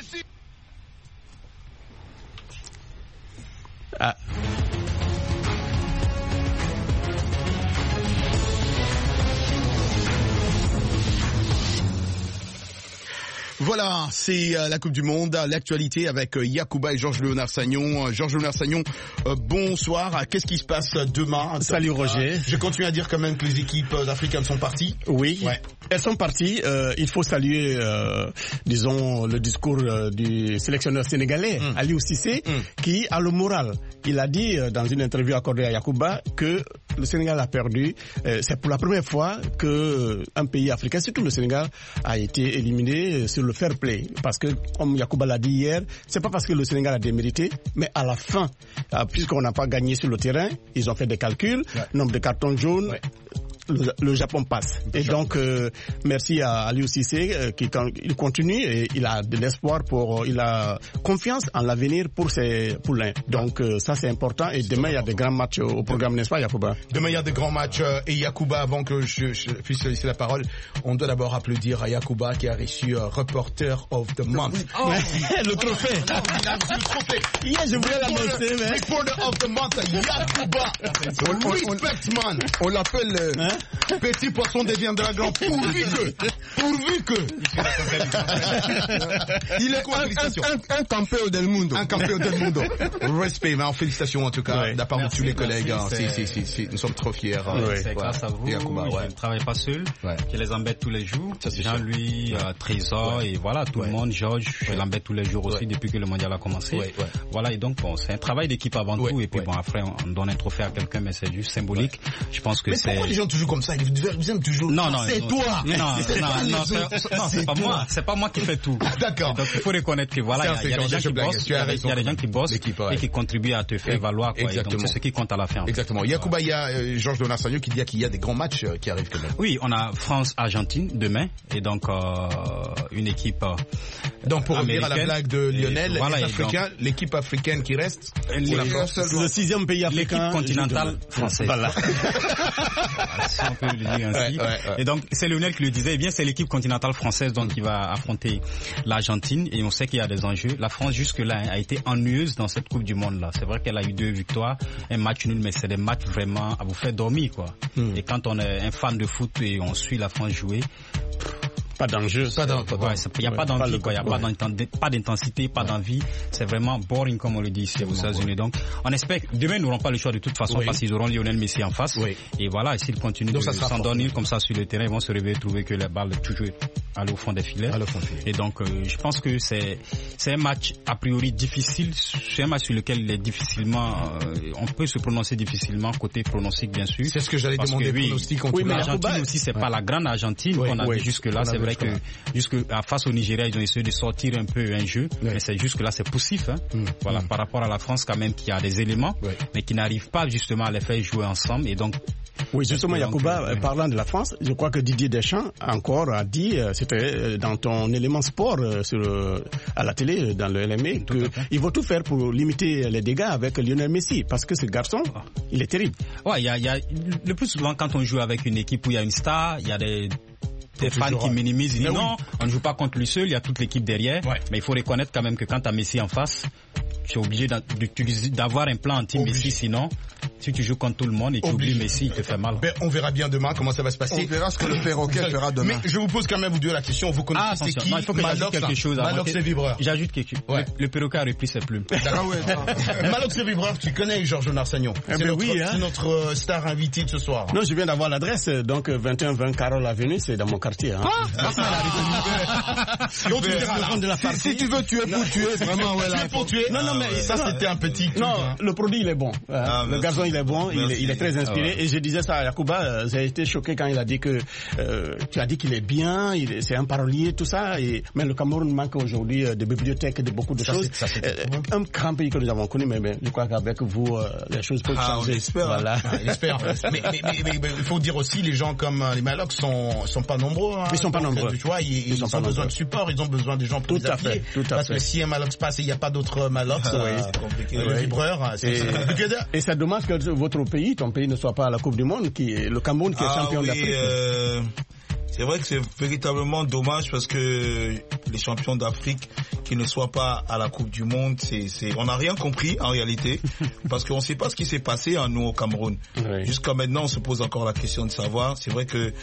Ah. Voilà, c'est euh, la Coupe du Monde, l'actualité avec euh, Yacouba et Georges Léonard Sagnon. Euh, Georges Léonard Sagnon, euh, bonsoir. Qu'est-ce qui se passe demain? Salut Roger. Euh, je continue à dire quand même que les équipes africaines sont parties. Oui, ouais. Elles sont parties. Euh, il faut saluer, euh, disons, le discours euh, du sélectionneur sénégalais, mm. Aliou Cissé, mm. qui a le moral. Il a dit euh, dans une interview accordée à Yacouba que le Sénégal a perdu. Euh, c'est pour la première fois que euh, un pays africain, surtout le Sénégal, a été éliminé euh, sur le fair play. Parce que, comme Yacouba l'a dit hier, c'est pas parce que le Sénégal a démérité, mais à la fin, euh, puisqu'on n'a pas gagné sur le terrain, ils ont fait des calculs, ouais. Nombre de cartons jaunes. Ouais. Le, le Japon passe. Et donc, euh, merci à Aliou Cissé euh, qui il continue et il a de l'espoir pour, il a confiance en l'avenir pour ses poulains. Donc, euh, ça c'est important. Et demain, il y a des grands matchs au, au programme, n'est-ce pas, Yacouba? Demain, il y a des grands matchs. Euh, et Yacouba, avant que je, je puisse laisser la parole, on doit d'abord applaudir à Yacouba qui a reçu euh, Reporter of the Month. Oh, le trophée. Il a reçu le trophée. Yeah, je voulais l'annoncer, mais... Reporter of the Month, Yacouba. Respect, man. On l'appelle... Euh, hein? Petit poisson deviendra grand pourvu que, pourvu que. Il est quoi, félicitations? Un, un, un campeo del mundo. Un campeo del mundo. Respect, mais en félicitations en tout cas, ouais. De la part de tous les collègues. Hein. C'est, c'est, c'est, c'est, nous sommes trop fiers. Ouais, ouais. C'est grâce à vous. Yacouba, ouais. Je ne travaille pas seul. Ouais. Je les embête tous les jours. Jean-Louis, euh, Trésor, ouais. Et voilà, tout ouais. Le monde. Georges, je ouais. L'embête tous les jours aussi, ouais. Depuis que le mondial a commencé. Ouais. Ouais. Voilà, et donc bon, c'est un travail d'équipe avant ouais. Tout. Et puis ouais. Bon, après, on donne un trophée à quelqu'un, mais c'est juste symbolique. Ouais. Je pense que mais c'est. Pourquoi les gens toujours comme ça? Ils aiment toujours. Non, non, c'est non, toi. Non, non, c'est, non, non, c'est, non, c'est pas toi. Moi. C'est pas moi qui fais tout. D'accord. Donc il faut reconnaître que voilà, il y, y a des gens qui bossent, il y a des gens qui bossent ouais. Et qui contribuent à te faire valoir. Quoi. Exactement. Donc c'est ce qui compte à la fin. Exactement. Yacouba, il y a euh, Georges Léonard Sagnon qui dit qu'il y a des grands matchs euh, qui arrivent quand même. Oui, on a France-Argentine demain et donc euh, une équipe. Euh, donc pour revenir à la blague de Lionel, voilà, les Africains, donc, l'équipe africaine qui reste, les, la France, le sixième pays africain, l'équipe continentale française. Voilà. Si on peut le dire ainsi. Ouais, ouais, ouais. Et donc c'est Lionel qui le disait. Eh bien, c'est l'équipe continentale française donc qui va affronter l'Argentine et on sait qu'il y a des enjeux. La France jusque-là a été ennuyeuse dans cette Coupe du Monde là. C'est vrai qu'elle a eu deux victoires, un match nul, mais c'est des matchs vraiment à vous faire dormir quoi. Hmm. Et quand on est un fan de foot et on suit la France jouer. Pas d'enjeu. Il n'y a pas d'envie, il n'y a pas d'intensité, pas d'envie. C'est vraiment boring, comme on le dit ici aux États-Unis. Donc, on espère que demain, ils n'auront pas le choix de toute façon oui. Parce qu'ils auront Lionel Messi en face. Oui. Et voilà, s'ils continuent donc de s'endormir comme ça sur le terrain, ils vont se réveiller, trouver que la balle est toujours aller au fond des filets. Et donc, euh, je pense que c'est, c'est un match a priori difficile. C'est un match sur lequel il est difficilement, euh, on peut se prononcer difficilement, côté pronostic, bien sûr. C'est ce que j'allais demander, que, oui, pronostic. Oui, mais l'Argentine aussi, c'est ouais. Pas la grande Argentine oui, qu'on a oui. Vu jusque-là. C'est vrai que jusque face au Nigeria, ils ont essayé de sortir un peu un jeu, oui. Mais c'est jusque là c'est poussif. Hein. Mmh. Voilà, mmh. Par rapport à la France quand même qui a des éléments, oui. Mais qui n'arrive pas justement à les faire jouer ensemble et donc. Oui, justement, Yacouba, euh, parlant de la France, je crois que Didier Deschamps encore a dit, euh, c'était dans ton élément sport euh, sur euh, à la télé, dans le L M A, qu'il va tout faire pour limiter les dégâts avec Lionel Messi, parce que ce garçon, ah. Il est terrible. Ouais, il y a, y a le plus souvent quand on joue avec une équipe où il y a une star, il y a des des fans qui minimisent, ils disent non, oui. On ne joue pas contre lui seul, il y a toute l'équipe derrière. Ouais. Mais il faut reconnaître quand même que quand tu as Messi en face, tu es obligé d'avoir un plan anti Messi, sinon si tu joues contre tout le monde et tu oublies Messi, il te fait mal. Ben, on verra bien demain comment ça va se passer. On verra ce que le perroquet fera demain. Mais je vous pose quand même vous deux la question. Vous connaissez ah, c'est qui? Non, il faut que Malox, quelque chose. Malox le vibreur. J'ajoute quelque chose. Ouais. Le, le perroquet a repris ses plumes. D'accord, ouais. Malox le vibreur, tu connais Georges Léonard Sagnon. Eh ben oui, hein. C'est notre star invité de ce soir. Non, je viens d'avoir l'adresse. Donc vingt et un vingt Carole Avenue, c'est dans mon quartier. Hein. Ah, donc tu verras de la partie. Si tu veux tuer pour tuer, vraiment ouais là. Pour tuer. Non non mais ça c'était un petit. Non, le produit il est bon. Le gazon il il est bon, il est, il est très inspiré. Ah ouais. Et je disais ça à Yacouba, euh, j'ai été choqué quand il a dit que euh, tu as dit qu'il est bien, il est, c'est un parolier, tout ça. Et, mais le Cameroun manque aujourd'hui euh, de bibliothèques, de beaucoup de ça, choses. C'est, ça, c'est euh, un grand pays que nous avons connu, mais, mais je crois qu'avec vous, euh, les choses peuvent ah, changer. On espère. Voilà. Ah, on espère. mais, mais, mais, mais, mais il faut dire aussi, les gens comme euh, les Malocs sont, sont pas nombreux. Hein. Ils sont pas Donc, nombreux. Tu vois, ils, ils, ils ont besoin nombreux. de support, ils ont besoin des gens pour tout les appuyer. Fait, tout à parce fait. que si un Maloc passe et il n'y a pas d'autres Malocs, ah, euh, c'est compliqué. Le vibreur, c'est compliqué. Et c'est dommage que votre pays, ton pays ne soit pas à la Coupe du Monde, qui est le Cameroun qui est ah, champion oui, d'Afrique. Euh, c'est vrai que c'est véritablement dommage parce que les champions d'Afrique qui ne soient pas à la Coupe du Monde, c'est, c'est, on n'a rien compris en réalité parce qu'on ne sait pas ce qui s'est passé à nous au Cameroun. Oui. Jusqu'à maintenant, on se pose encore la question de savoir. C'est vrai que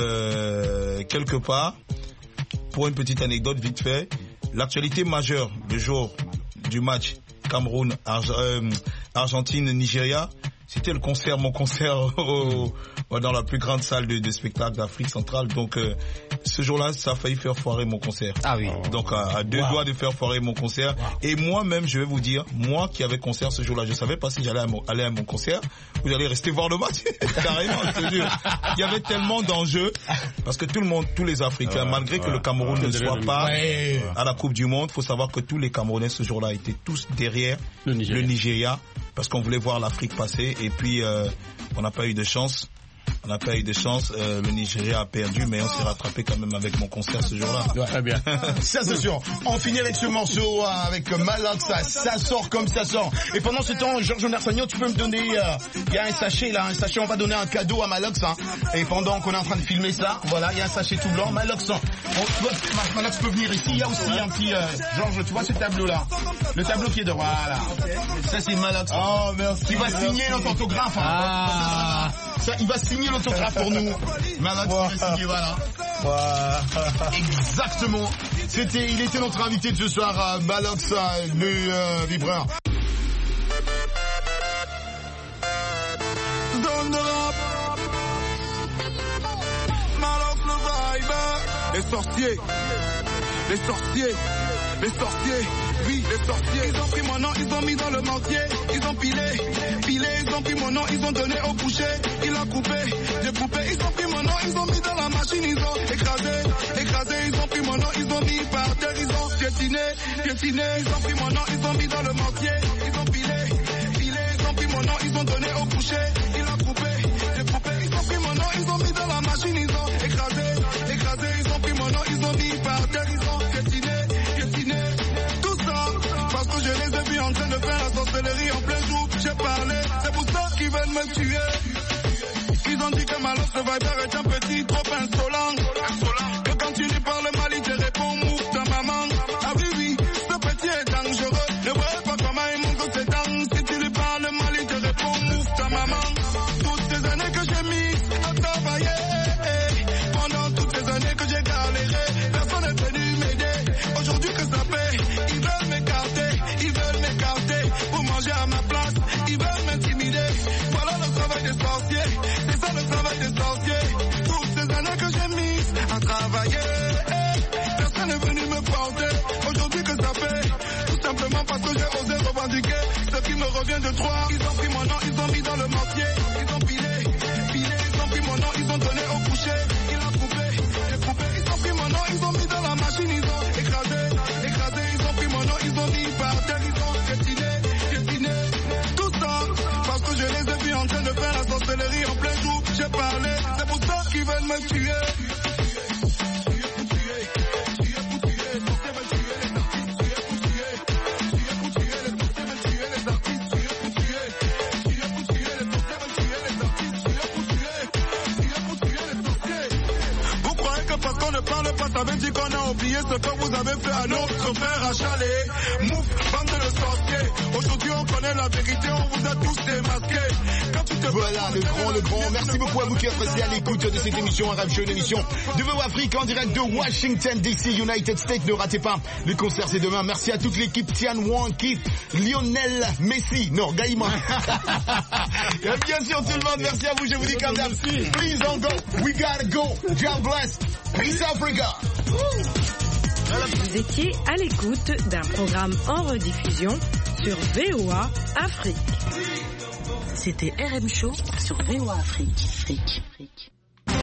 euh, quelque part, pour une petite anecdote vite fait, l'actualité majeure le jour du match Cameroun, Arge- euh, Argentine, Nigeria, c'était le concert, mon concert au, au, dans la plus grande salle de, de spectacle d'Afrique centrale. Donc euh, ce jour-là, ça a failli faire foirer mon concert. Ah oui. Donc à, à deux wow. doigts de faire foirer mon concert. Wow. Et moi-même, je vais vous dire, moi qui avais concert ce jour-là, je savais pas si j'allais à mon, aller à mon concert ou j'allais rester voir le match. Carrément, je te jure. Il y avait tellement d'enjeux parce que tout le monde, tous les Africains, ouais, malgré ouais, que le Cameroun ouais, ne soit pas ouais. à la Coupe du Monde, faut savoir que tous les Camerounais ce jour-là étaient tous derrière le Nigeria. Le Nigeria parce qu'on voulait voir l'Afrique passer et puis euh, on n'a pas eu de chance. On n'a pas eu de chance, euh, le Nigeria a perdu, mais on s'est rattrapé quand même avec mon concert ce jour-là. Ouais, très bien. Ça c'est sûr. On finit avec ce morceau euh, avec Maloc, ça, ça sort comme ça sort. Et pendant ce temps, Georges Nersagno, tu peux me donner, il euh, y a un sachet là, un sachet, on va donner un cadeau à Maloc, hein. Et pendant qu'on est en train de filmer ça, voilà, il y a un sachet tout blanc, Maloc, on, Maloc peut venir ici, il y a aussi un petit, euh, Georges, tu vois ce tableau là, le tableau qui est de, voilà. Ça c'est Maloc. Oh merci. Il va signer notre autographe. Hein. Ah. Ça, il va signer l'autographe pour nous. Maloc, wow. Il va signer, voilà. Wow. Exactement. C'était, il était notre invité de ce soir, Maloc, le euh, vibreur. Maloc le vibe. Les sorciers. Les sorciers. Les sorciers. Oui, les sorciers. Ils ont pris mon nom, ils ont mis dans le mortier. Ils ont pilé, pilé, ils ont pris mon nom, ils ont donné au boucher. Il a coupé, j'ai coupé. Ils ont pris mon nom, ils ont mis dans la machine, ils ont écrasé, écrasé. Ils ont pris mon nom, ils ont mis par terre, ils ont piétiné, piétiné. Ils ont pris mon nom, ils ont mis dans le mortier. Ils ont pilé, pilé. Ils ont pris mon nom, ils ont donné au boucher. Il a coupé, j'ai coupé. Ils ont pris mon nom, ils ont mis dans la machine, ils ont écrasé, écrasé. Ils ont pris mon nom, ils ont mis par terre, ils ont piétiné, piétiné. Parce que je les ai vus en train de faire la sorcellerie en plein jour. J'ai parlé, c'est pour ça qu'ils veulent me tuer. Ils ont dit que Maloc le vibe est un petit trop insolent. Que quand tu lui parles mal, il te répond mouf ta maman. Ah oui, oui, ce petit est dangereux. Ne vois pas comment il monte ses dents. Si tu lui parles mal, il te répond mouf ta maman. Toutes ces années que j'ai mis à travailler, pendant toutes ces années que j'ai galéré, personne n'est venu m'aider. Aujourd'hui que ça paie, ils veulent m'écarter, ils veulent m'écarter pour manger à ma place, ils veulent m'intimider. Voilà le travail des sorciers, c'est ça le travail des sorciers. Toutes ces années que j'ai mises à travailler, personne n'est venu me porter. Aujourd'hui que ça fait, tout simplement parce que j'ai osé revendiquer ce qui me revient de droit. Ils ont pris mon nom, ils ont mis dans le mortier, ils ont pilé, pilé, ils ont pris mon nom, ils ont donné au boucher. Il a coupé, j'ai coupé, ils ont pris mon nom, ils ont mis dans la machine, ils ont écrasé, écrasé, ils ont pris mon nom, ils ont mis par terre, ils ont piétiné, piétiné. Tout ça, parce que je les ai vus en train de faire la sorcellerie en plein jour. J'ai parlé, c'est pour ça qu'ils veulent me tuer. Ça veut dire qu'on a oublié ce que vous avez fait à notre frère à Chalet. Mouf, bande de sorciers. Aujourd'hui on connaît la vérité, on vous a tous démasqués. Quand tu te voilà le grand, le grand. Merci beaucoup à vous qui êtes restés à l'écoute de cette émission, un rêve show, une émission de V O Afrique en direct de Washington D C, United States. Ne ratez pas, le concert c'est demain. Merci à toute l'équipe, Tian Wang, Keith, Lionel Messi, non, Gaïma. Et bien sûr tout le monde, merci à vous, je vous dis comme d'hab. Please don't go, we gotta go. God bless. Peace Africa. Vous étiez à l'écoute d'un programme en rediffusion sur V O A Afrique. C'était R M Show sur V O A Afrique. Afrique.